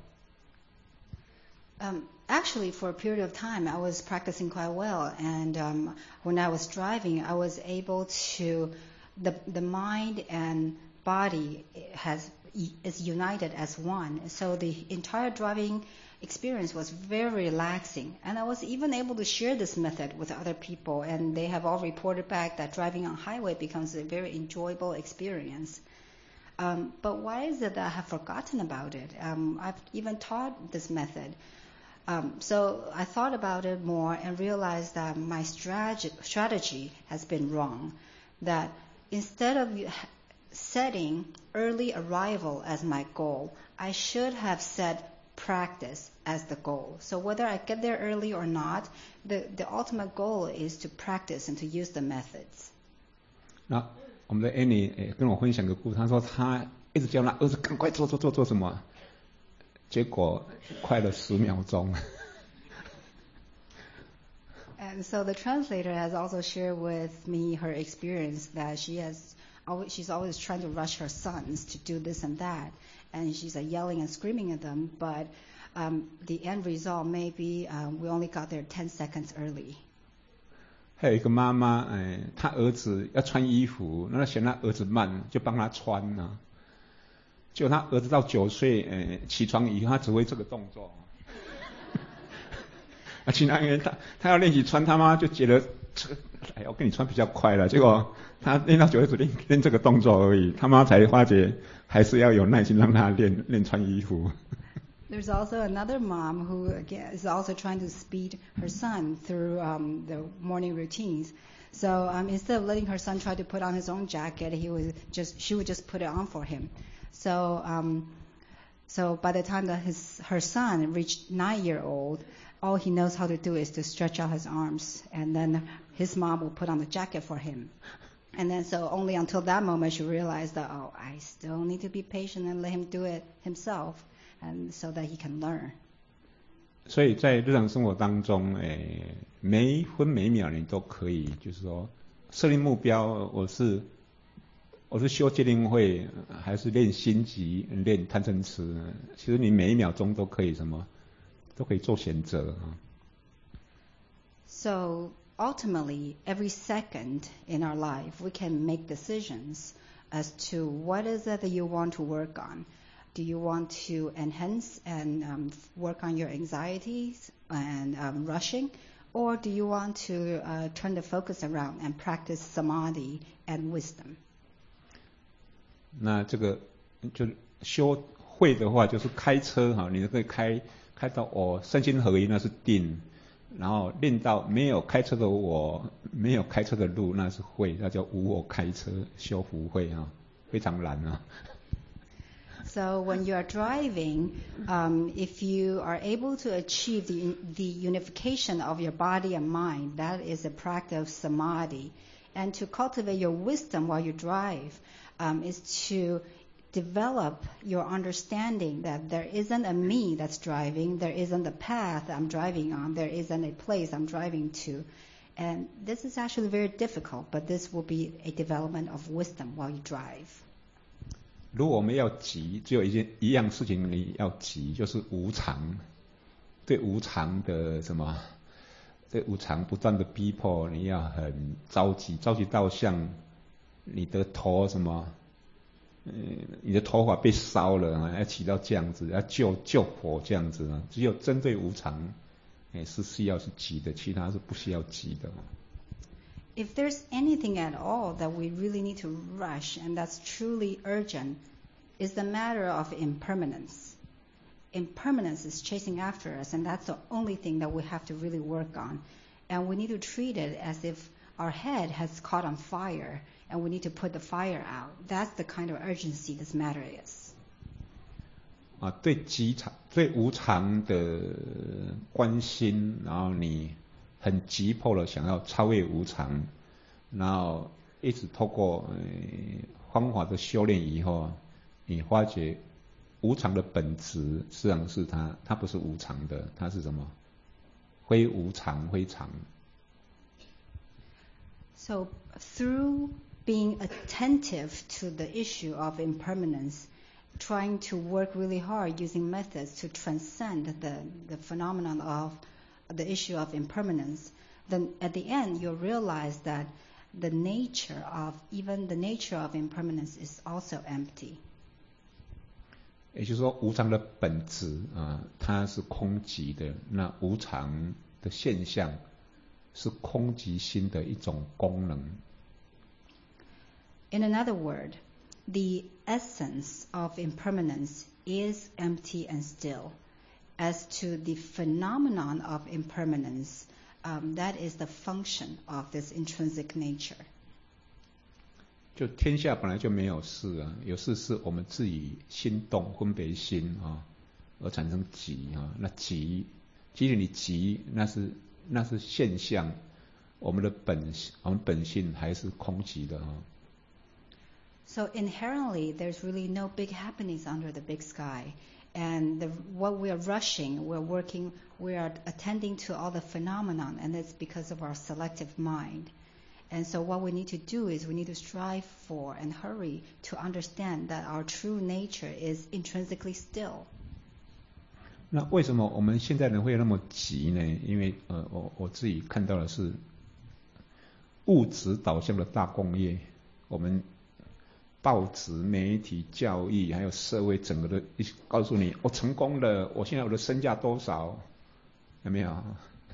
Actually, for a period of time, I was practicing quite well, and when I was driving, I was able to the mind and body is united as one. So the entire driving experience was very relaxing. And I was even able to share this method with other people, and they have all reported back that driving on highway becomes a very enjoyable experience. But why is it that I have forgotten about it? I've even taught this method. So I thought about it more and realized that my strategy has been wrong. That instead of setting early arrival as my goal, I should have set practice as the goal. So whether I get there early or not, the ultimate goal is to practice and to use the methods. 那我们的 Annie 跟我分享个故事，她说她一直叫她儿子赶快做什么，结果快了10秒钟。 And so the translator has also shared with me her experience that she's always trying to rush her sons to do this and that, and she's yelling and screaming at them, but the end result may be we only got there 10 seconds early. 还有一个妈妈，她儿子要穿衣服，那嫌他儿子慢，就帮他穿啊。结果他儿子到9岁，起床以后他只会这个动作。其他人他要练习穿，他妈就觉得这个，我跟你穿比较快了。结果他练到9岁只练这个动作而已，他妈才发觉还是要有耐心让他练穿衣服。 There's also another mom who again is also trying to speed her son through the morning routines. So instead of letting her son try to put on his own jacket, she would just put it on for him. So by the time that her son reached 9-year-old, all he knows how to do is to stretch out his arms, and then his mom will put on the jacket for him. And then so only until that moment she realized that, I still need to be patient and let him do it himself, and so that he can learn. 所以在日常生活当中，每一分每一秒你都可以，就是说设定目标。我是修戒定慧，还是练心极，练贪嗔痴？其实你每一秒钟都可以都可以做选择啊。 So ultimately, every second in our life, we can make decisions as to what is it that you want to work on. Do you want to enhance and work on your anxieties and rushing? Or do you want to turn the focus around and practice samadhi and wisdom? 那这个就修慧的话，就是开车哈，你可以开到身心合一，那是定。然后练到没有开车的我，没有开车的路，那是慧，那叫无我开车，修福慧啊，非常难啊。 So when you are driving, if you are able to achieve the unification of your body and mind, that is a practice of samadhi. And to cultivate your wisdom while you drive is to develop your understanding that there isn't a me that's driving, there isn't a path I'm driving on, there isn't a place I'm driving to. And this is actually very difficult, but this will be a development of wisdom while you drive. 如果我们要急，只有一样事情你要急，就是无常。对无常的对无常不断的逼迫，你要很着急到像你的头你的头发被烧了，要起到这样子，要救火这样子。只有针对无常，是需要是急的，其他是不需要急的。 If there's anything at all that we really need to rush and that's truly urgent, is the matter of impermanence. Impermanence is chasing after us, and that's the only thing that we have to really work on. And we need to treat it as if our head has caught on fire, and we need to put the fire out. That's the kind of urgency this matter is. 对无常的关心，然后你很急迫的想要超越无常，然后一直透过方法的修炼以后，你发觉无常的本质实际上是它不是无常的，它是什么？非无常非常。 So through being attentive to the issue of impermanence, trying to work really hard using methods to transcend the phenomenon of the issue of impermanence, then at the end you'll realize that the nature of impermanence is also empty. 也就是说无常的本质它是空寂的，那无常的现象是空寂心的一种功能。 In another word, the essence of impermanence is empty and still. As to the phenomenon of impermanence, that is the function of this intrinsic nature. 就天下本来就没有事啊，有事是我们自己心动分别心而产生急那急，即使你急，那是现象，我们本性还是空寂的 So inherently, there's really no big happenings under the big sky. And what we are rushing, we're working, we are attending to all the phenomenon, and it's because of our selective mind. And so what we need to do is we need to strive for and hurry to understand that our true nature is intrinsically still. 那为什么我们现在人会那么急呢？因为我自己看到的是物质导向的大工业，我们报纸、媒体、教育还有社会整个的告诉你，我成功了，我现在我的身价多少，有没有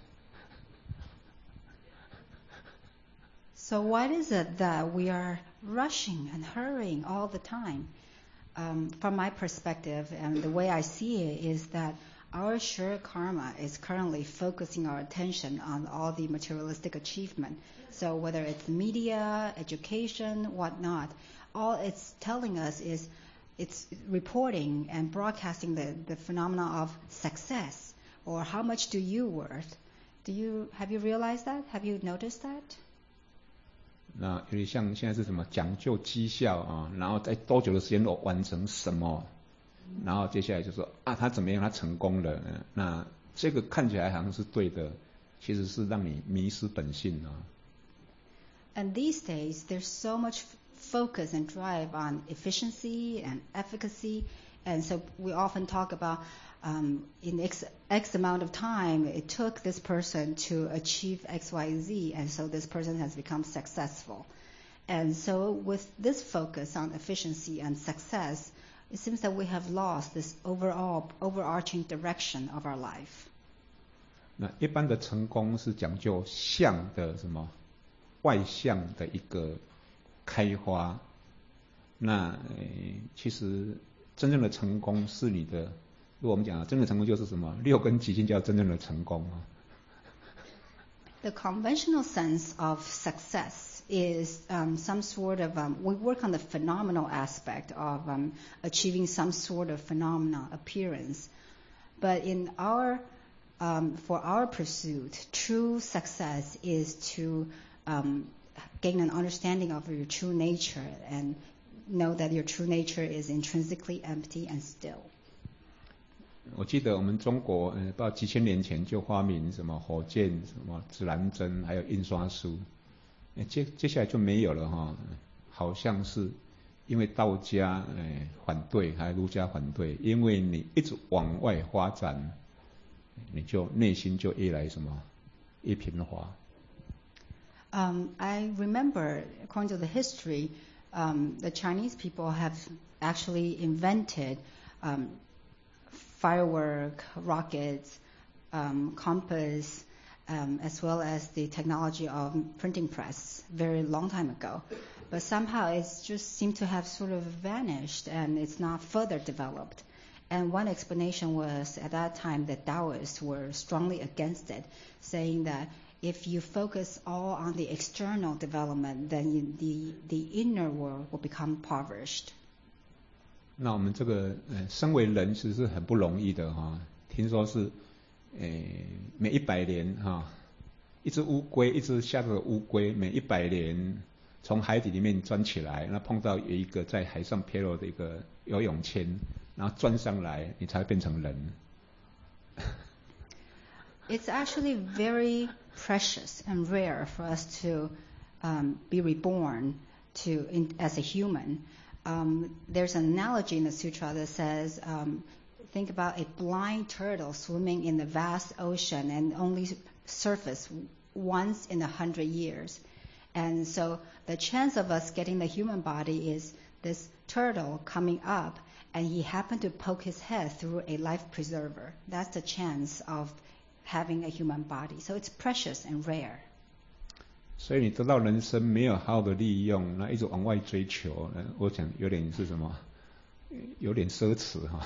？So why is it that we are rushing and hurrying all the time? From my perspective, and the way I see it is that our sure karma is currently focusing our attention on all the materialistic achievement. So whether it's media, education, whatnot, all it's telling us is it's reporting and broadcasting the phenomena of success, or how much do you worth. Have you realized that? Have you noticed that? 那有点像现在是什么讲究绩效然后在多久的时间内完成什么，然后接下来就说他怎么样，他成功了，那这个看起来好像是对的，其实是让你迷失本性 And these days, there's so much focus and drive on efficiency and efficacy, and so we often talk about in X amount of time it took this person to achieve X, Y, Z, and so this person has become successful. And so with this focus on efficiency and success, it seems that we have lost this overarching direction of our life. 那一般的成功是讲究相的什么外向的一个开花，那其实真正的成功是你的，如果我们讲真正的成功就是什么六根极尽叫真正的成功 The conventional sense of success is some sort of we work on the phenomenal aspect of achieving some sort of phenomenal appearance, but in our for our pursuit, true success is to gain an understanding of your true nature and know that your true nature is intrinsically empty and still. 我记得我们中国不知道几千年前就发明什么火箭、什么指南针，还有印刷术，接下来就没有了好像是因为道家反对，还有儒家反对，因为你一直往外发展，你就内心就越来什么越平滑。 I remember, according to the history, the Chinese people have actually invented firework, rockets, compass, as well as the technology of printing press very long time ago. But somehow it just seemed to have sort of vanished and it's not further developed. And one explanation was at that time that Taoists were strongly against it, saying that if you focus all on the external development, then the inner world will become impoverished. 那我们这个身为人其实是很不容易的听说是每100年一只乌龟，一只下的乌龟，每100年从海底里面钻起来，那碰到有一个在海上漂流的一个游泳圈，然后钻上来，你才会变成人。 It's actually very precious and rare for us to be reborn as a human. There's an analogy in the sutra that says, think about a blind turtle swimming in the vast ocean and only surface once in 100 years. And so the chance of us getting the human body is this turtle coming up and he happened to poke his head through a life preserver. That's the chance of having a human body. So it's precious and rare. 所以你得到人生没有好好的利用，那一直往外追求，我想有点是什么？有点奢侈哈。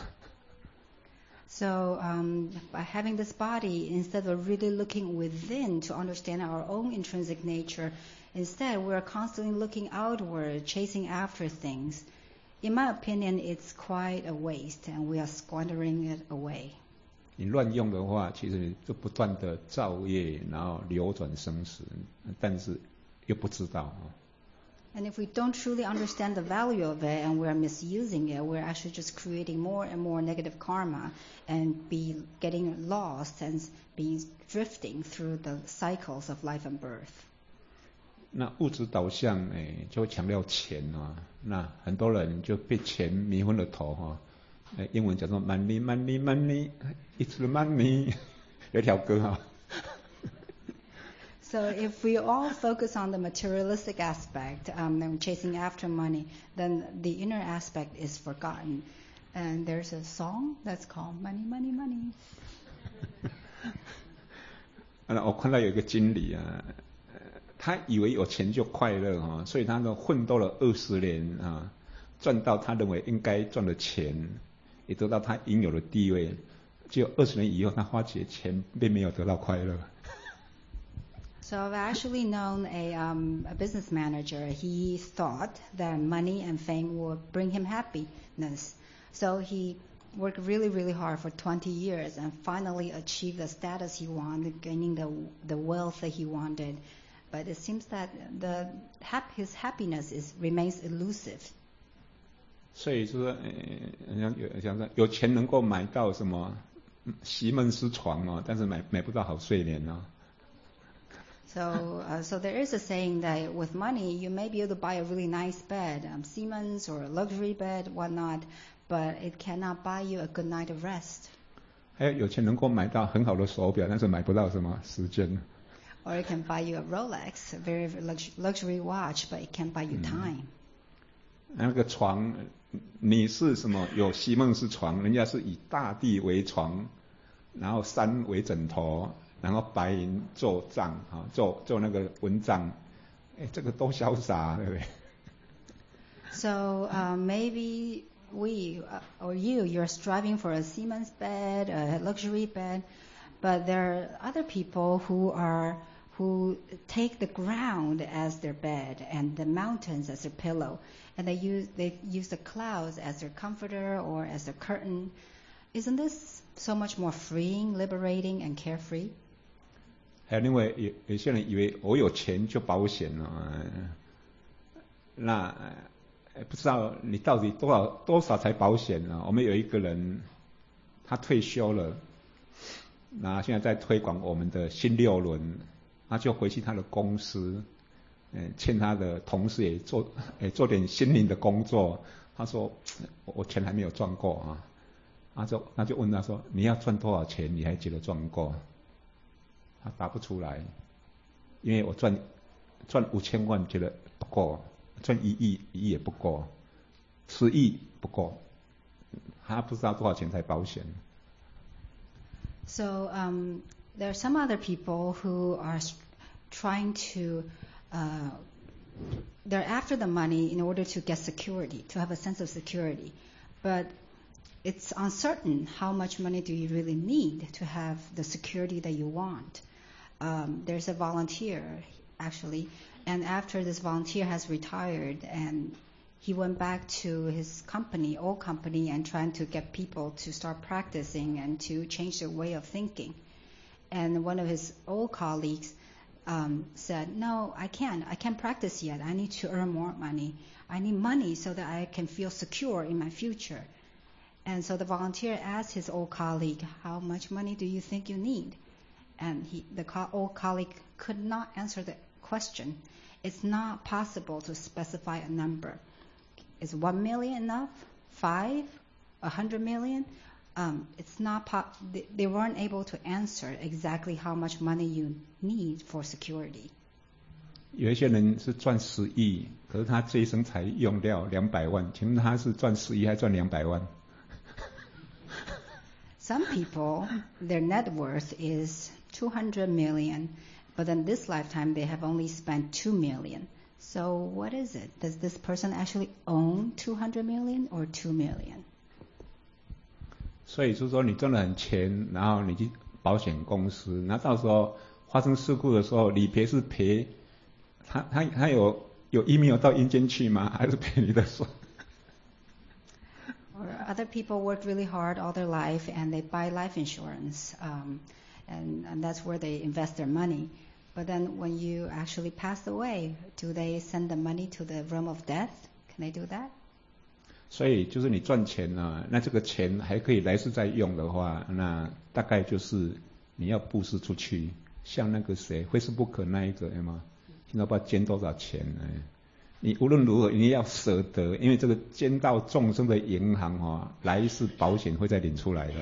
So by having this body, instead of really looking within to understand our own intrinsic nature, instead we're constantly looking outward, chasing after things. In my opinion, it's quite a waste, and we are squandering it away. 你乱用的话，其实你就不断的造业，然后流转生死，但是又不知道。 And if we don't truly understand the value of it and we're misusing it, we're actually just creating more and more negative karma and be getting lost and being drifting through the cycles of life and birth. 那物质导向，就会强调钱啊，那很多人就被钱迷昏了头哈。英文叫做 money money money it's the money 有一条歌哈。 So if we all focus on the materialistic aspect and chasing after money, then the inner aspect is forgotten. And there's a song that's called Money, Money, Money. 我看到有一个经理啊，他以为有钱就快乐啊，所以他呢奋斗了20年啊，赚到他认为应该赚的钱，也得到他应有的地位。结果20年以后，他发觉钱并没有得到快乐。 So I've actually known a business manager. He thought that money and fame would bring him happiness. So he worked really, really hard for 20 years and finally achieved the status he wanted, gaining the wealth that he wanted. But it seems that his happiness remains elusive. 所以说，想说有钱能够买到什么席梦思床哦，但是买不到好睡眠哦。 So there is a saying that with money you may be able to buy a really nice bed, Siemens or a luxury bed, whatnot, but it cannot buy you a good night of rest. 还有钱能够买到很好的手表，但是买不到什么时间。 Or it can buy you a Rolex, a very luxury watch, but it can't buy you time. 那个床，你是什么有席梦思床，人家是以大地为床，然后山为枕头。然后白银做帐啊，做那个蚊帐，这个多潇洒，对不对 ？So maybe we or you're striving for a Siemens bed, a luxury bed, but there are other people who take the ground as their bed and the mountains as their pillow, and they use the clouds as their comforter or as their curtain. Isn't this so much more freeing, liberating, and carefree? 还有另外有些人以为我有钱就保险了，那不知道你到底多少才保险呢？我们有一个人他退休了，那现在在推广我们的新6轮，他就回去他的公司，欠他的同事也做点心灵的工作。他说我钱还没有赚够啊，他就问他说你要赚多少钱你还觉得赚够？他答不出来，因为我赚5000万觉得不够，赚1亿也不够，10亿不够，他不知道多少钱才保险。 So there are some other people who are trying to they're after the money in order to get security, to have a sense of security, but it's uncertain how much money do you really need to have the security that you want. There's a volunteer, actually, and after this volunteer has retired, and he went back to his old company, and trying to get people to start practicing and to change their way of thinking. And one of his old colleagues said, "No, I can't practice yet. I need to earn more money. I need money so that I can feel secure in my future." And so the volunteer asked his old colleague, "How much money do you think you need?" And the old colleague could not answer the question. It's not possible to specify a number. Is 1 million enough? 5? 100 million? It's not. They weren't able to answer exactly how much money you need for security. 有一些人是赚10亿，可是他这一生才用掉200万，请问他是赚10亿还赚200万？ Some people, their net worth is 200 million, but in this lifetime they have only spent 2 million. So what is it? Does this person actually own 200 million or 2 million? 所以就是说你赚了很钱，然后你去保险公司，那到时候发生事故的时候，理赔是赔他有 email 到阴间去吗？还是赔你的手？ Or other people worked really hard all their life and they buy life insurance, and that's where they invest their money. But then when you actually pass away, do they send the money to the realm of death? Can they do that? 所以就是你赚钱啊，那这个钱还可以来世再用的话，那大概就是你要布施出去，像那个谁，Facebook那一个，有吗？现在不知道捐多少钱，你无论如何你要舍得，因为这个捐到众生的银行来世保险会再领出来的。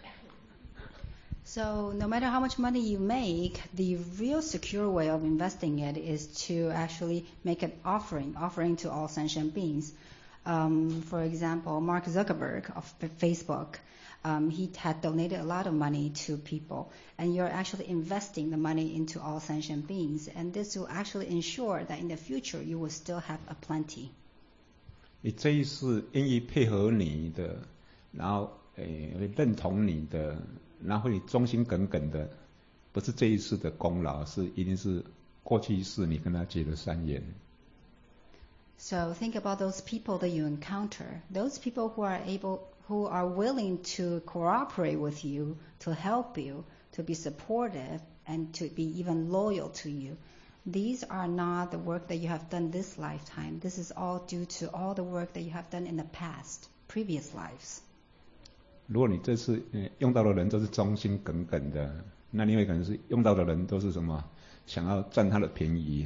So no matter how much money you make, the real secure way of investing it is to actually make an offering to all sentient beings. For example, Mark Zuckerberg of Facebook, he had donated a lot of money to people, and you're actually investing the money into all sentient beings, and this will actually ensure that in the future you will still have a plenty. 你这一世愿意配合你的，然后会认同你的，然后会忠心耿耿的，不是这一世的功劳，是一定是过去一世你跟他结的善缘。 So think about those people that you encounter, those people who are willing to cooperate with you, to help you, to be supportive, and to be even loyal to you. These are not the work that you have done this lifetime. This is all due to all the work that you have done in the past, previous lives. 如果你这次用到的人都是忠心耿耿的，那另外可能是用到的人都是什么？想要占他的便宜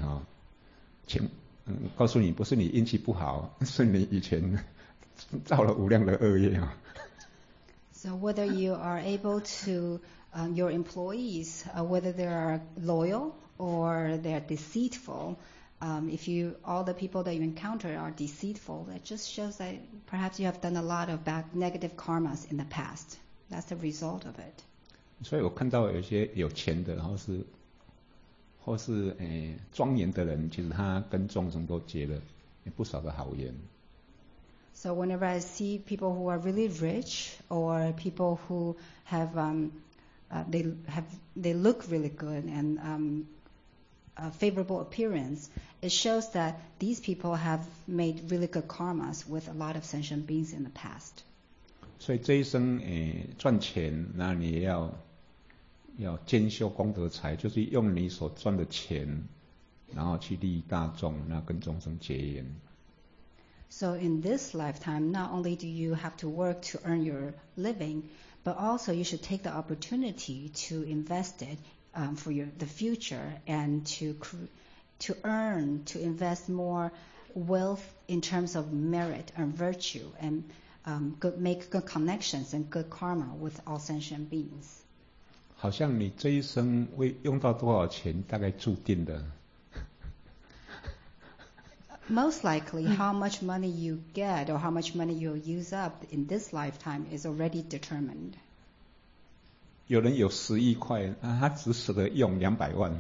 告诉你，不是你运气不好，是你以前造了无量的恶业 So whether you are able to, your employees, whether they are loyal or they are deceitful, if all the people that you encounter are deceitful, that just shows that perhaps you have done a lot of bad negative karmas in the past. That's the result of it. 所以我看到有些有钱的，或是庄严的人，其实他跟众生都结了不少的好缘。 So whenever I see people who are really rich or people who have they look really good and a favorable appearance, it shows that these people have made really good karmas with a lot of sentient beings in the past. 所以这一生赚钱，那你也要兼修功德财，就是用你所赚的钱，然后去利益大众，那跟众生结缘。 So in this lifetime, not only do you have to work to earn your living, but also you should take the opportunity to invest it for the future and to invest more wealth in terms of merit and virtue and make good connections and good karma with all sentient beings. 好像你这一生会用到多少钱，大概注定的。 Most likely, how much money you get or how much money you'll use up in this lifetime is already determined. 有人有10亿块，他只舍得用200万。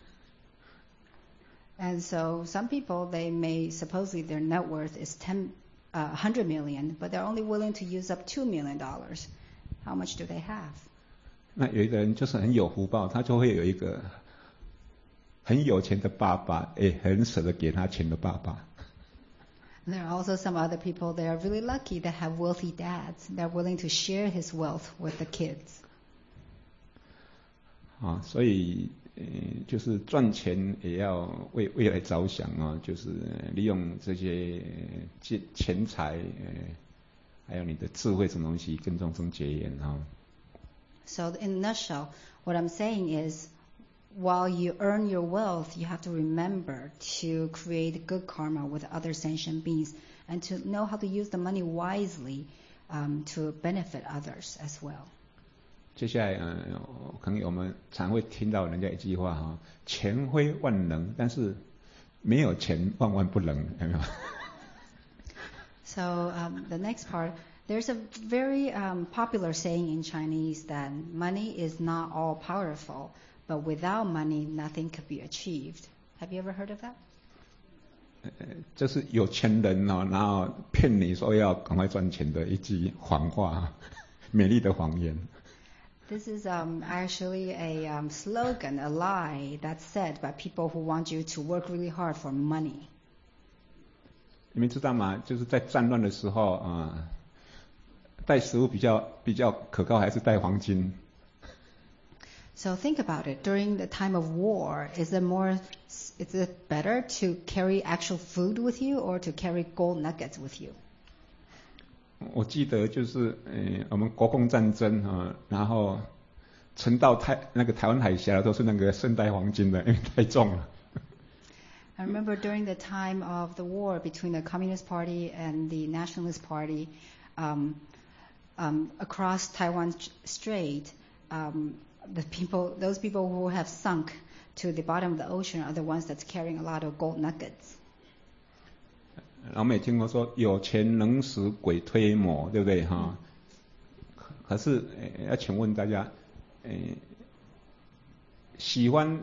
And so some people, they may supposedly their net worth is 100 million, but they're only willing to use up $2 million. How much do they have? 那有一个人就是很有福报，他就会有一个很有钱的爸爸，很舍得给他钱的爸爸。 There are also some other people that are really lucky that have wealthy dads. They're willing to share his wealth with the kids. 所以就是赚钱也要为未来着想就是利用这些钱财，还有你的智慧什么东西跟众生结缘 So in a nutshell, what I'm saying is, while you earn your wealth, you have to remember to create good karma with other sentient beings and to know how to use the money wisely to benefit others as well. 接下来可能我们常会听到人家一句话钱非万能，但是没有钱万万不能，有没有？ So the next part, there's a very popular saying in Chinese that money is not all powerful, but without money, nothing could be achieved. Have you ever heard of that? 这是有钱人哦，然后骗你说要赶快赚钱的一句谎话，美丽的谎言。 This is actually a slogan, a lie that's said by people who want you to work really hard for money. 你们知道吗？就是在战乱的时候带食物比较可靠，还是带黄金？ So think about it. During the time of war, is it better to carry actual food with you or to carry gold nuggets with you? 我记得就是我们国共战争然后沉到那个台湾海峡都是那个圣代黄金的，因为太重了。 I remember during the time of the war between the Communist Party and the Nationalist Party, across Taiwan Strait, those people who have sunk to the bottom of the ocean are the ones that's carrying a lot of gold nuggets. 然后我们也听过说有钱能使鬼推磨，对不对哈？可是要请问大家，喜欢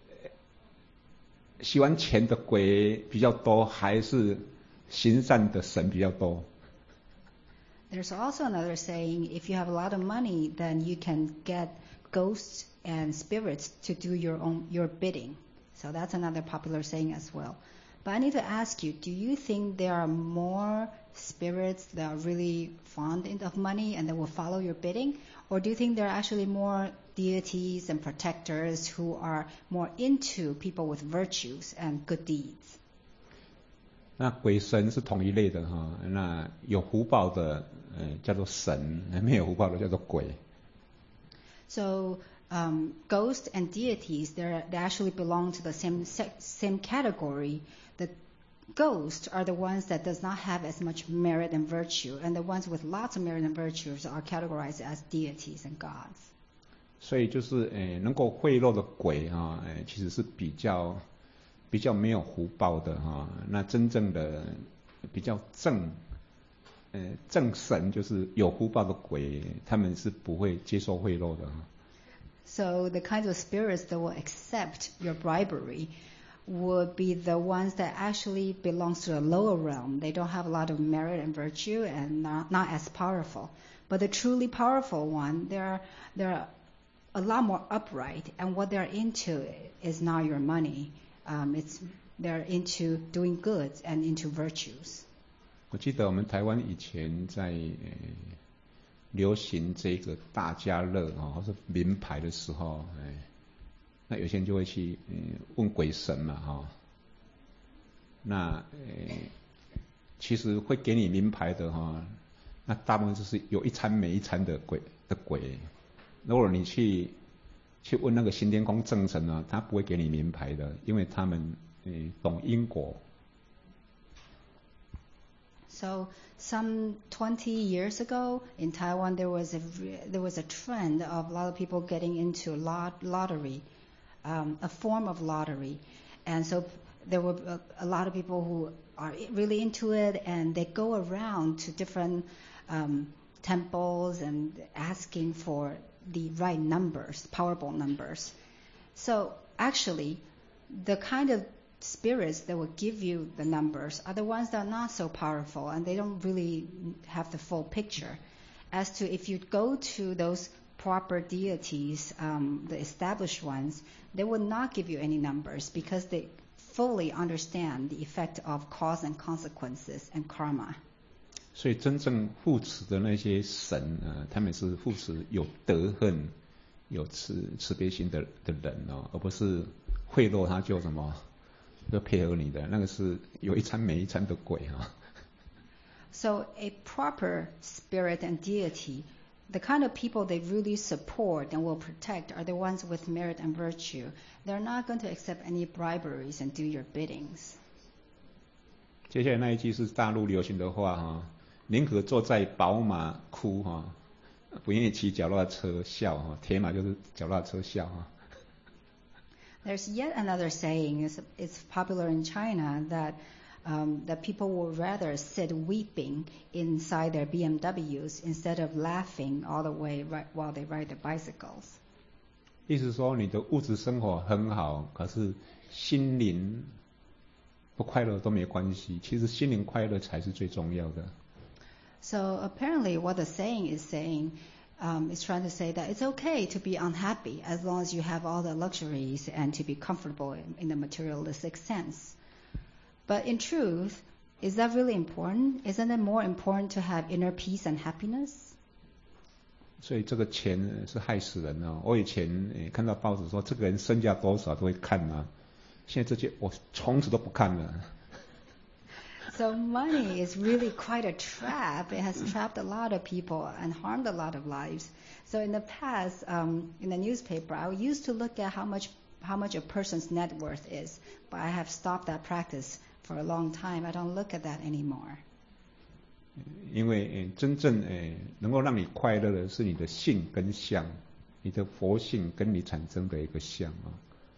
钱的鬼比较多，还是行善的神比较多？ There's also another saying, if you have a lot of money, then you can get ghosts and spirits to do your bidding. So that's another popular saying as well. But I need to ask you, do you think there are more spirits that are really fond of money and that will follow your bidding? Or do you think there are actually more deities and protectors who are more into people with virtues and good deeds? 那鬼神是同一类的那有福报的叫做神，没有福报的叫做鬼。 So ghosts and deities, they actually belong to the same category. The ghosts are the ones that does not have as much merit and virtue, and the ones with lots of merit and virtues are categorized as deities and gods. 所以就是能够贿赂的鬼其实是比较没有福报的那真正的比较正神就是有福报的鬼，他们是不会接受贿赂的。 So the kinds of spirits that will accept your bribery would be the ones that actually belongs to a lower realm. They don't have a lot of merit and virtue and not as powerful. But the truly powerful one, they're a lot more upright, and what they're into is not your money. They're into doing good and into virtues. 我记得我们台湾以前在流行这个大家乐或是名牌的时候，那有些人就会去问鬼神嘛那其实会给你名牌的那大部分就是有一餐没一餐的鬼。如果你去问那个行天宫正神他不会给你名牌的，因为他们懂因果。 So some 20 years ago in Taiwan, there was a trend of a lot of people getting into lottery, a form of lottery, and so there were a lot of people who are really into it, and they go around to different temples and asking for the right numbers, Powerball numbers. So actually, the kind of spirits that will give you the numbers are the ones that are not so powerful, and they don't really have the full picture. As to if you go to those proper deities, the established ones, they will not give you any numbers because they fully understand the effect of cause and consequences and karma. 所以真正护持的那些神他们是护持有德恨、有慈悲心的人而不是贿赂他就什么就配合你的，那个是有一餐没一餐的鬼 So a proper spirit and deity, the kind of people they really support and will protect are the ones with merit and virtue. They're not going to accept any briberies and do your biddings. 接下来那一句是大陆流行的话宁可坐在宝马哭不愿意骑脚踏车笑铁马就是脚踏车笑 There's yet another saying, it's popular in China, that people would rather sit weeping inside their BMWs instead of laughing all the way while they ride their bicycles. 意思说你的物质生活很好，可是心灵不快乐都没关系，其实心灵快乐才是最重要的。 So apparently what the saying is saying is trying to say that it's okay to be unhappy as long as you have all the luxuries and to be comfortable in the materialistic sense. But in truth, is that really important? Isn't it more important to have inner peace and happiness? 所以这个钱是害死人哦。我以前看到报纸说这个人身价多少都会看啊，现在这些我从此都不看了。 So money is really quite a trap. It has trapped a lot of people and harmed a lot of lives. So in the past, in the newspaper, I used to look at how much a person's net worth is, but I have stopped that practice for a long time. I don't look at that anymore. 因为真正能够让你快乐的是你的性跟相，你的佛性跟你产生的一个相啊。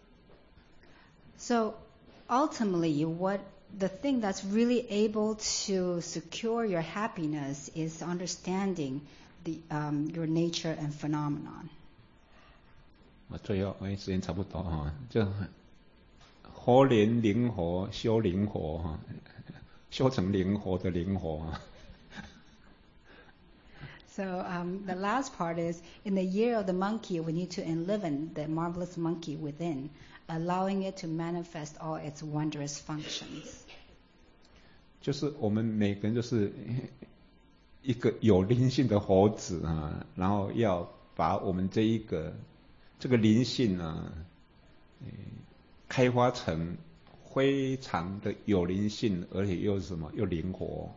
So ultimately, the thing that's really able to secure your happiness is understanding your nature and phenomenon. 最后时间差不多哈，就活灵灵活修灵活哈，修成灵活的灵活。 So the last part is, in the year of the monkey, we need to enliven the marvelous monkey within, allowing it to manifest all its wondrous functions. 就是我们每个人就是一个有灵性的猴子啊，然后要把我们这个灵性啊，开发成非常的有灵性，而且又什么又灵活。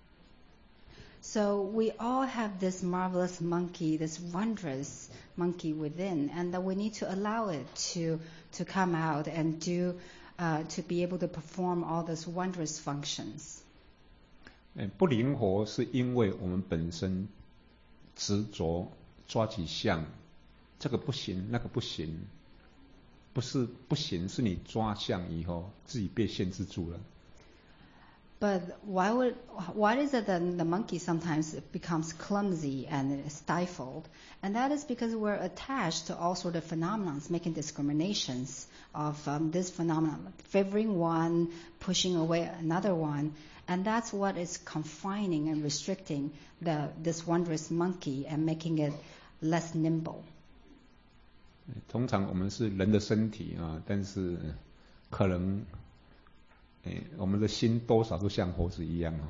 So we all have this marvelous monkey, this wondrous monkey within, and that we need to allow it to come out and to be able to perform all those wondrous functions. 不灵活是因为我们本身执着抓起相，这个不行，那个不行，不是不行，是你抓相以后自己被限制住了。 But why is it that the monkey sometimes becomes clumsy and stifled? And that is because we're attached to all sort of phenomena, making discriminations of this phenomenon, favoring one, pushing away another one, and that's what is confining and restricting this wondrous monkey and making it less nimble. 通常我们是人的身体啊，但是可能。我们的心多少都像猴子一样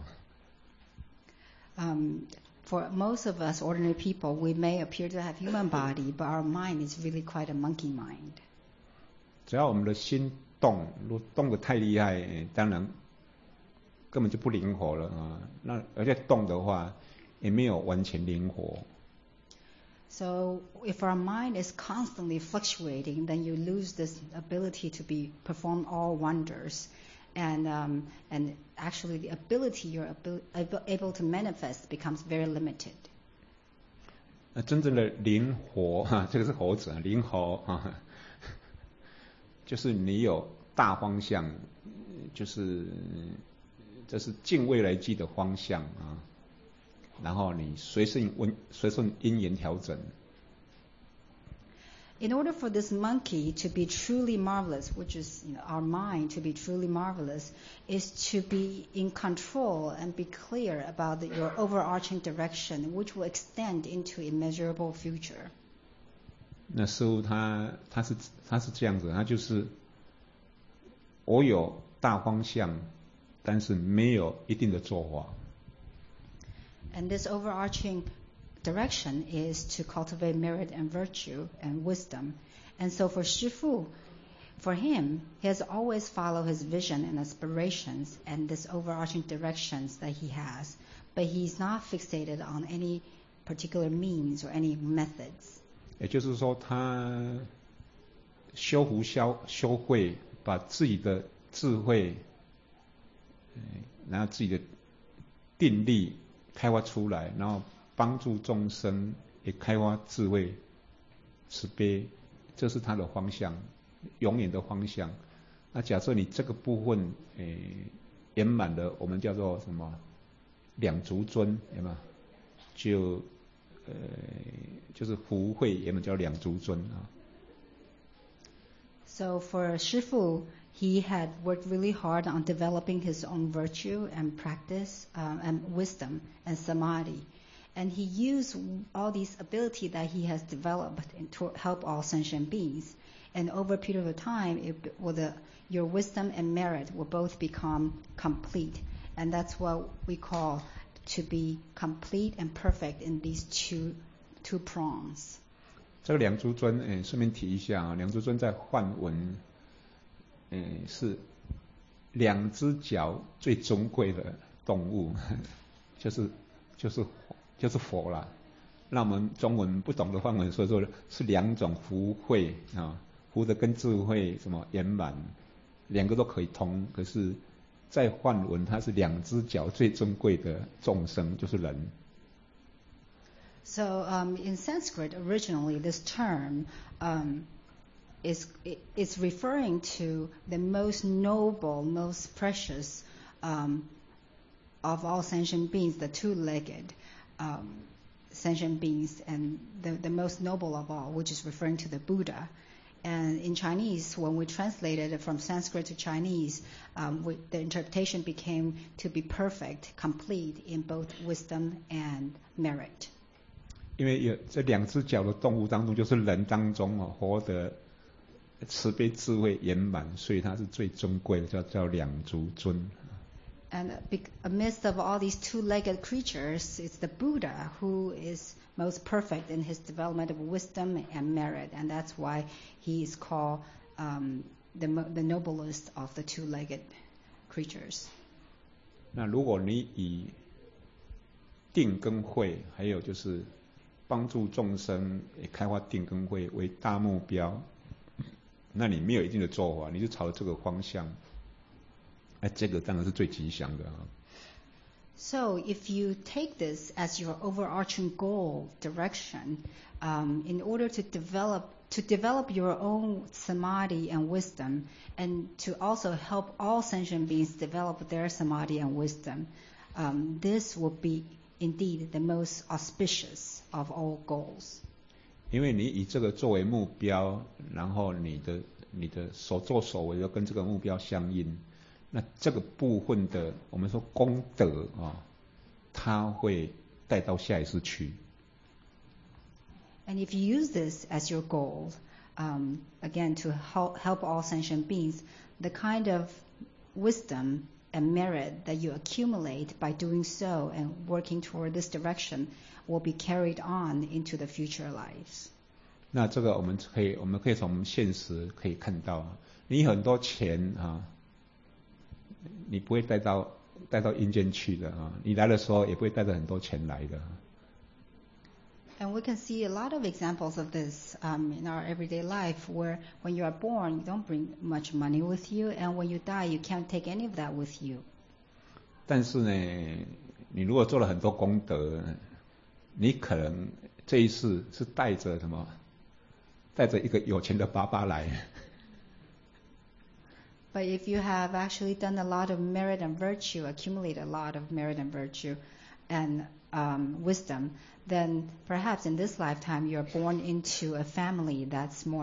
For most of us ordinary people, we may appear to have human body, but our mind is really quite a monkey mind. 只要我们的心动，如果动得太厉害，当然根本就不灵活了啊。那而且动的话，也没有完全灵活。 So if our mind is constantly fluctuating, then you lose this ability to perform all wonders. And actually the ability you're able to manifest becomes very limited. 真正的灵活哈，这个是猴子啊，灵活哈，就是你有大方向，就是这是敬未来际的方向啊，然后你随顺因缘调整。 In order for this monkey to be truly marvelous, which is our mind to be truly marvelous, is to be in control and be clear about your overarching direction, which will extend into immeasurable future. 那师父他是这样子，他就是我有大方向，但是没有一定的做法。 And this overarching direction is to cultivate merit and virtue and wisdom. And so for Shifu, for him, he has always followed his vision and aspirations and this overarching directions that he has. But he's not fixated on any particular means or any methods. 也就是说，他修福修慧，把自己的智慧，然后自己的定力开发出来，然后帮助众生也开发智慧慈悲，这是他的方向。 永远的方向。那假设你这个部分圆满的，我们叫做什么两足尊，有没有？就是福慧圆满叫两足尊啊。 So for Shifu, he had worked really hard on developing his own virtue and practice and wisdom and samadhi. And he used all these ability that he has developed to help all sentient beings. And over a period of time, your wisdom and merit will both become complete. And that's what we call to be complete and perfect in these two prongs. 这个两足尊，顺便提一下啊，两足尊在梵文，是两只脚最尊贵的动物，就是佛啦。那我们中文不懂的梵文，所以说是两种福慧啊，福德跟智慧什么圆满，两个都可以通。可是，在梵文它是两只脚最尊贵的众生，就是人。 So in Sanskrit, originally, this term is referring to the most noble, most precious of all sentient beings, the two-legged sentient beings, and the most noble of all, which is referring to the Buddha. And in Chinese, when we translated it from Sanskrit to Chinese, the interpretation became to be perfect, complete in both wisdom and merit. 因为有这两只脚的动物当中，就是人当中活得慈悲智慧圆满，所以它是最尊贵的，叫两足尊。 And amidst of all these two-legged creatures, it's the Buddha who is most perfect in his development of wisdom and merit, and that's why he is called the noblest of the two-legged creatures. 那如果你以定跟慧，还有就是帮助众生开发定跟慧为大目标，那你没有一定的做法，你就朝这个方向，这个当然是最吉祥的啊。 So if you take this as your overarching goal direction, in order to develop your own samadhi and wisdom, and to also help all sentient beings develop their samadhi and wisdom, this will be indeed the most auspicious of all goals. 因为你以这个作为目标，然后你的所作所为都跟这个目标相应，那这个部分的我们说功德啊，它会带到下一世去。 And if you use this as your goal, again to help all sentient beings, the kind of wisdom and merit that you accumulate by doing so and working toward this direction will be carried on into the future lives. 那这个我们可以从现实可以看到，你很多钱啊，你不会带到阴间去的啊，你来的时候也不会带着很多钱来的。 And we can see a lot of examples of this in our everyday life, where when you are born, you don't bring much money with you, and when you die, you can't take any of that with you. 但是呢，你如果做了很多功德，你可能这一世是带着什么？带着一个有钱的爸爸来。 But if you have actually done a lot of merit and virtue, accumulated a lot of merit and virtue and wisdom, then perhaps in this lifetime you're born into a family that's more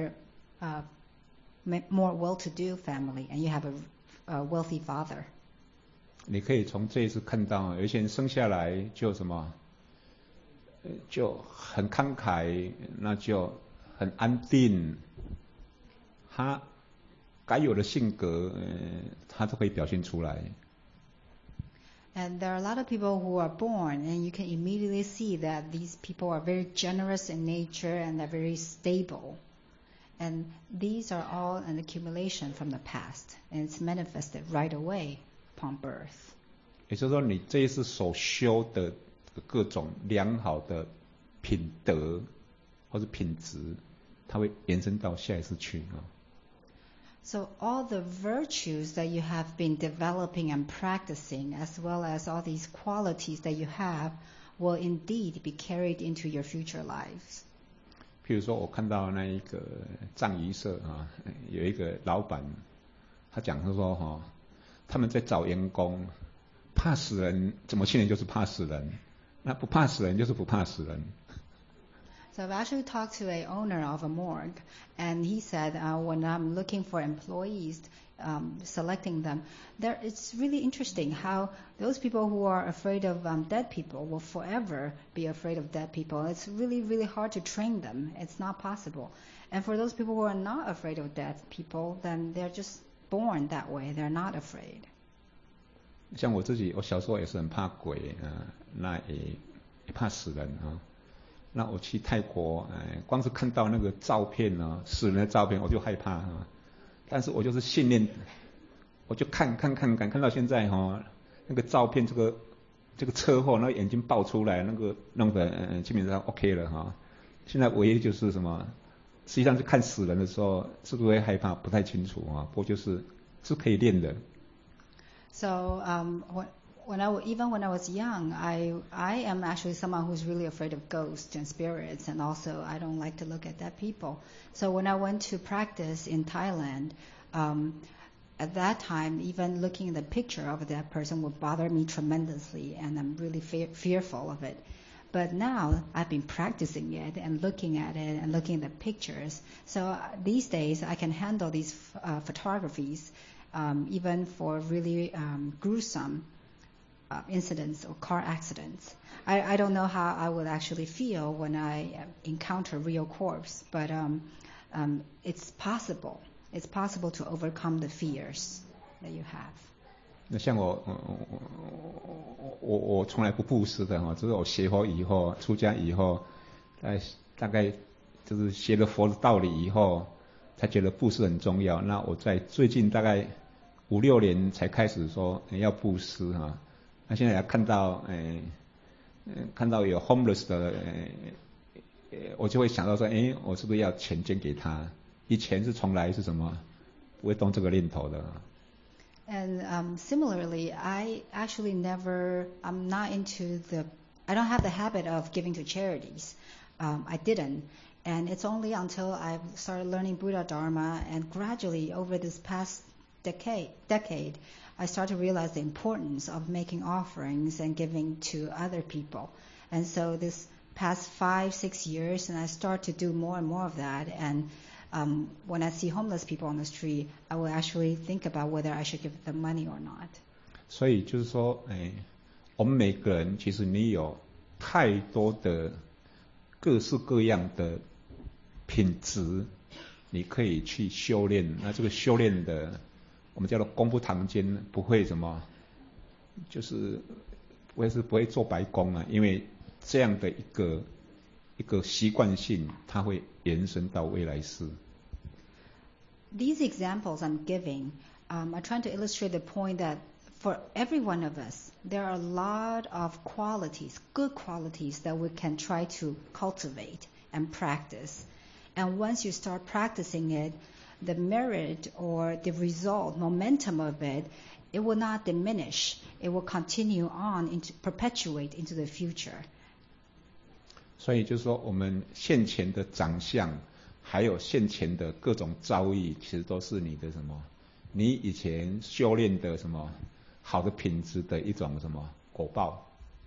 well-to-do family, and you have a wealthy father. 你可以从这一次看到，有些人生下来就什么，就很慷慨，那就很安定，他该有的性格，他都可以表现出来。 And there are a lot of people who are born, and you can immediately see that these people are very generous in nature and they're very stable. And these are all an accumulation from the past, and it's manifested right away upon birth. 也就是说，你这一次所修的各种良好的品德或者品质，它会延伸到下一次去啊。 So all the virtues that you have been developing and practicing, as well as all these qualities that you have, will indeed be carried into your future lives. 譬譬如说我看到那一个葬仪社啊，有一个老板，他讲说他们在找员工，怕死人怎么训练就是怕死人，那不怕死人就是不怕死人。 So I've actually talked to a owner of a morgue, and he said when I'm looking for employees, selecting them, it's really interesting how those people who are afraid of dead people will forever be afraid of dead people. It's really, really hard to train them. It's not possible. And for those people who are not afraid of dead people, then they're just born that way. They're not afraid. 像我自己，我小时候也是很怕鬼那也怕死人啊。那我去泰国，光是看到那个照片呢，死人的照片我就害怕啊。但是我就是训练，我就看到现在那个照片这个车祸，那个眼睛爆出来，那个弄得基本上 OK 了哈。现在唯一就是什么，实际上是看死人的时候是不是会害怕，不太清楚啊。不过是可以练的。 So even when I was young, I am actually someone who's really afraid of ghosts and spirits, and also I don't like to look at dead people. So when I went to practice in Thailand, at that time, even looking at the picture of that person would bother me tremendously, and I'm really fearful of it. But now I've been practicing it and looking at it and looking at the pictures. So these days I can handle these photographies, even for really gruesome incidents or car accidents. I don't know how I would actually feel when I encounter real corpse, but it's possible. It's possible to overcome the fears that you have. 那像我从来不布施的哈，就是我学佛以后，出家以后，大概就是学了佛的道理以后，才觉得布施很重要。那我在最近大概5-6年才开始说要布施哈。那现在看到有 homeless 的我就会想到说，我是不是要钱捐给他？以前是从来是什么不会动这个念头的。 And similarly, I actually I'm not I don't have the habit of giving to charities. I didn't. And it's only until I started learning Buddha Dharma and gradually over this past decade, I started to realize the importance of making offerings and giving to other people. And so this past 5-6 years, and I start to do more and more of that. And when I see homeless people on the street, I will actually think about whether I should give them money or not. 所以就是说，我们每个人其实你有太多的各式各样的品质，你可以去修炼。那这个修炼的，我们叫做功夫堂间，不会什么，就是不会做白工啊，因为这样的一个习惯性，它会延伸到未来世。 These examples I'm giving are trying to illustrate the point that for every one of us, there are a lot of qualities, good qualities that we can try to cultivate and practice. And once you start practicing it, the merit or the result, momentum of it, it will not diminish. It will continue on perpetuate into the future. 所以就是说，我们现前的长相，还有现前的各种遭遇，其实都是你的什么？你以前修炼的什么好的品质的一种什么果报。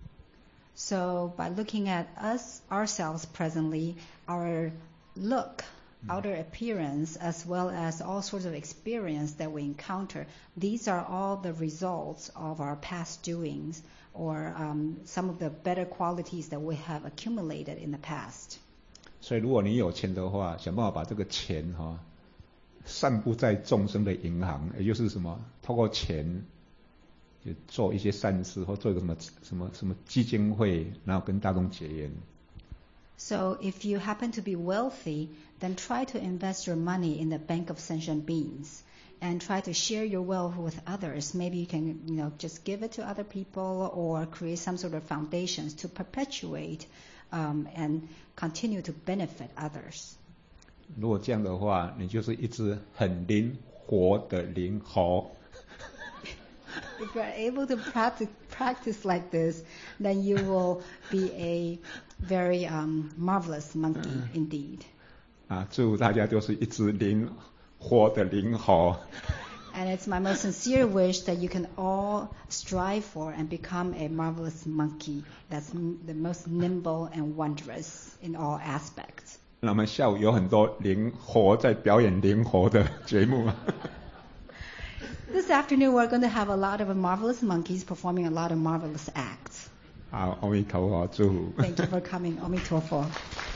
So by looking at ourselves presently, our look, outer appearance, as well as all sorts of experience that we encounter, these are all the results of our past doings or some of the better qualities that we have accumulated in the past. 所以如果你有钱的话，想办法把这个钱散布在众生的银行，也就是什么，透过钱就做一些善事，或做一个什么基金会，然后跟大众结缘。 So if you happen to be wealthy, then try to invest your money in the bank of sentient beings and try to share your wealth with others. Maybe you can, just give it to other people or create some sort of foundations to perpetuate and continue to benefit others. 如果这样的话，你就是一只很灵活的灵猴。 If you are able to practice like this, then you will be a very marvelous monkey indeed. 祝大家都是一只活的灵猴。 And it's my most sincere wish that you can all strive for and become a marvelous monkey that's the most nimble and wondrous in all aspects. 那么下午有很多灵活在表演灵活的节目。 This afternoon we're going to have a lot of marvelous monkeys performing a lot of marvelous acts. 好，阿弥陀佛，祝福。 Thank you for coming. 阿弥陀佛。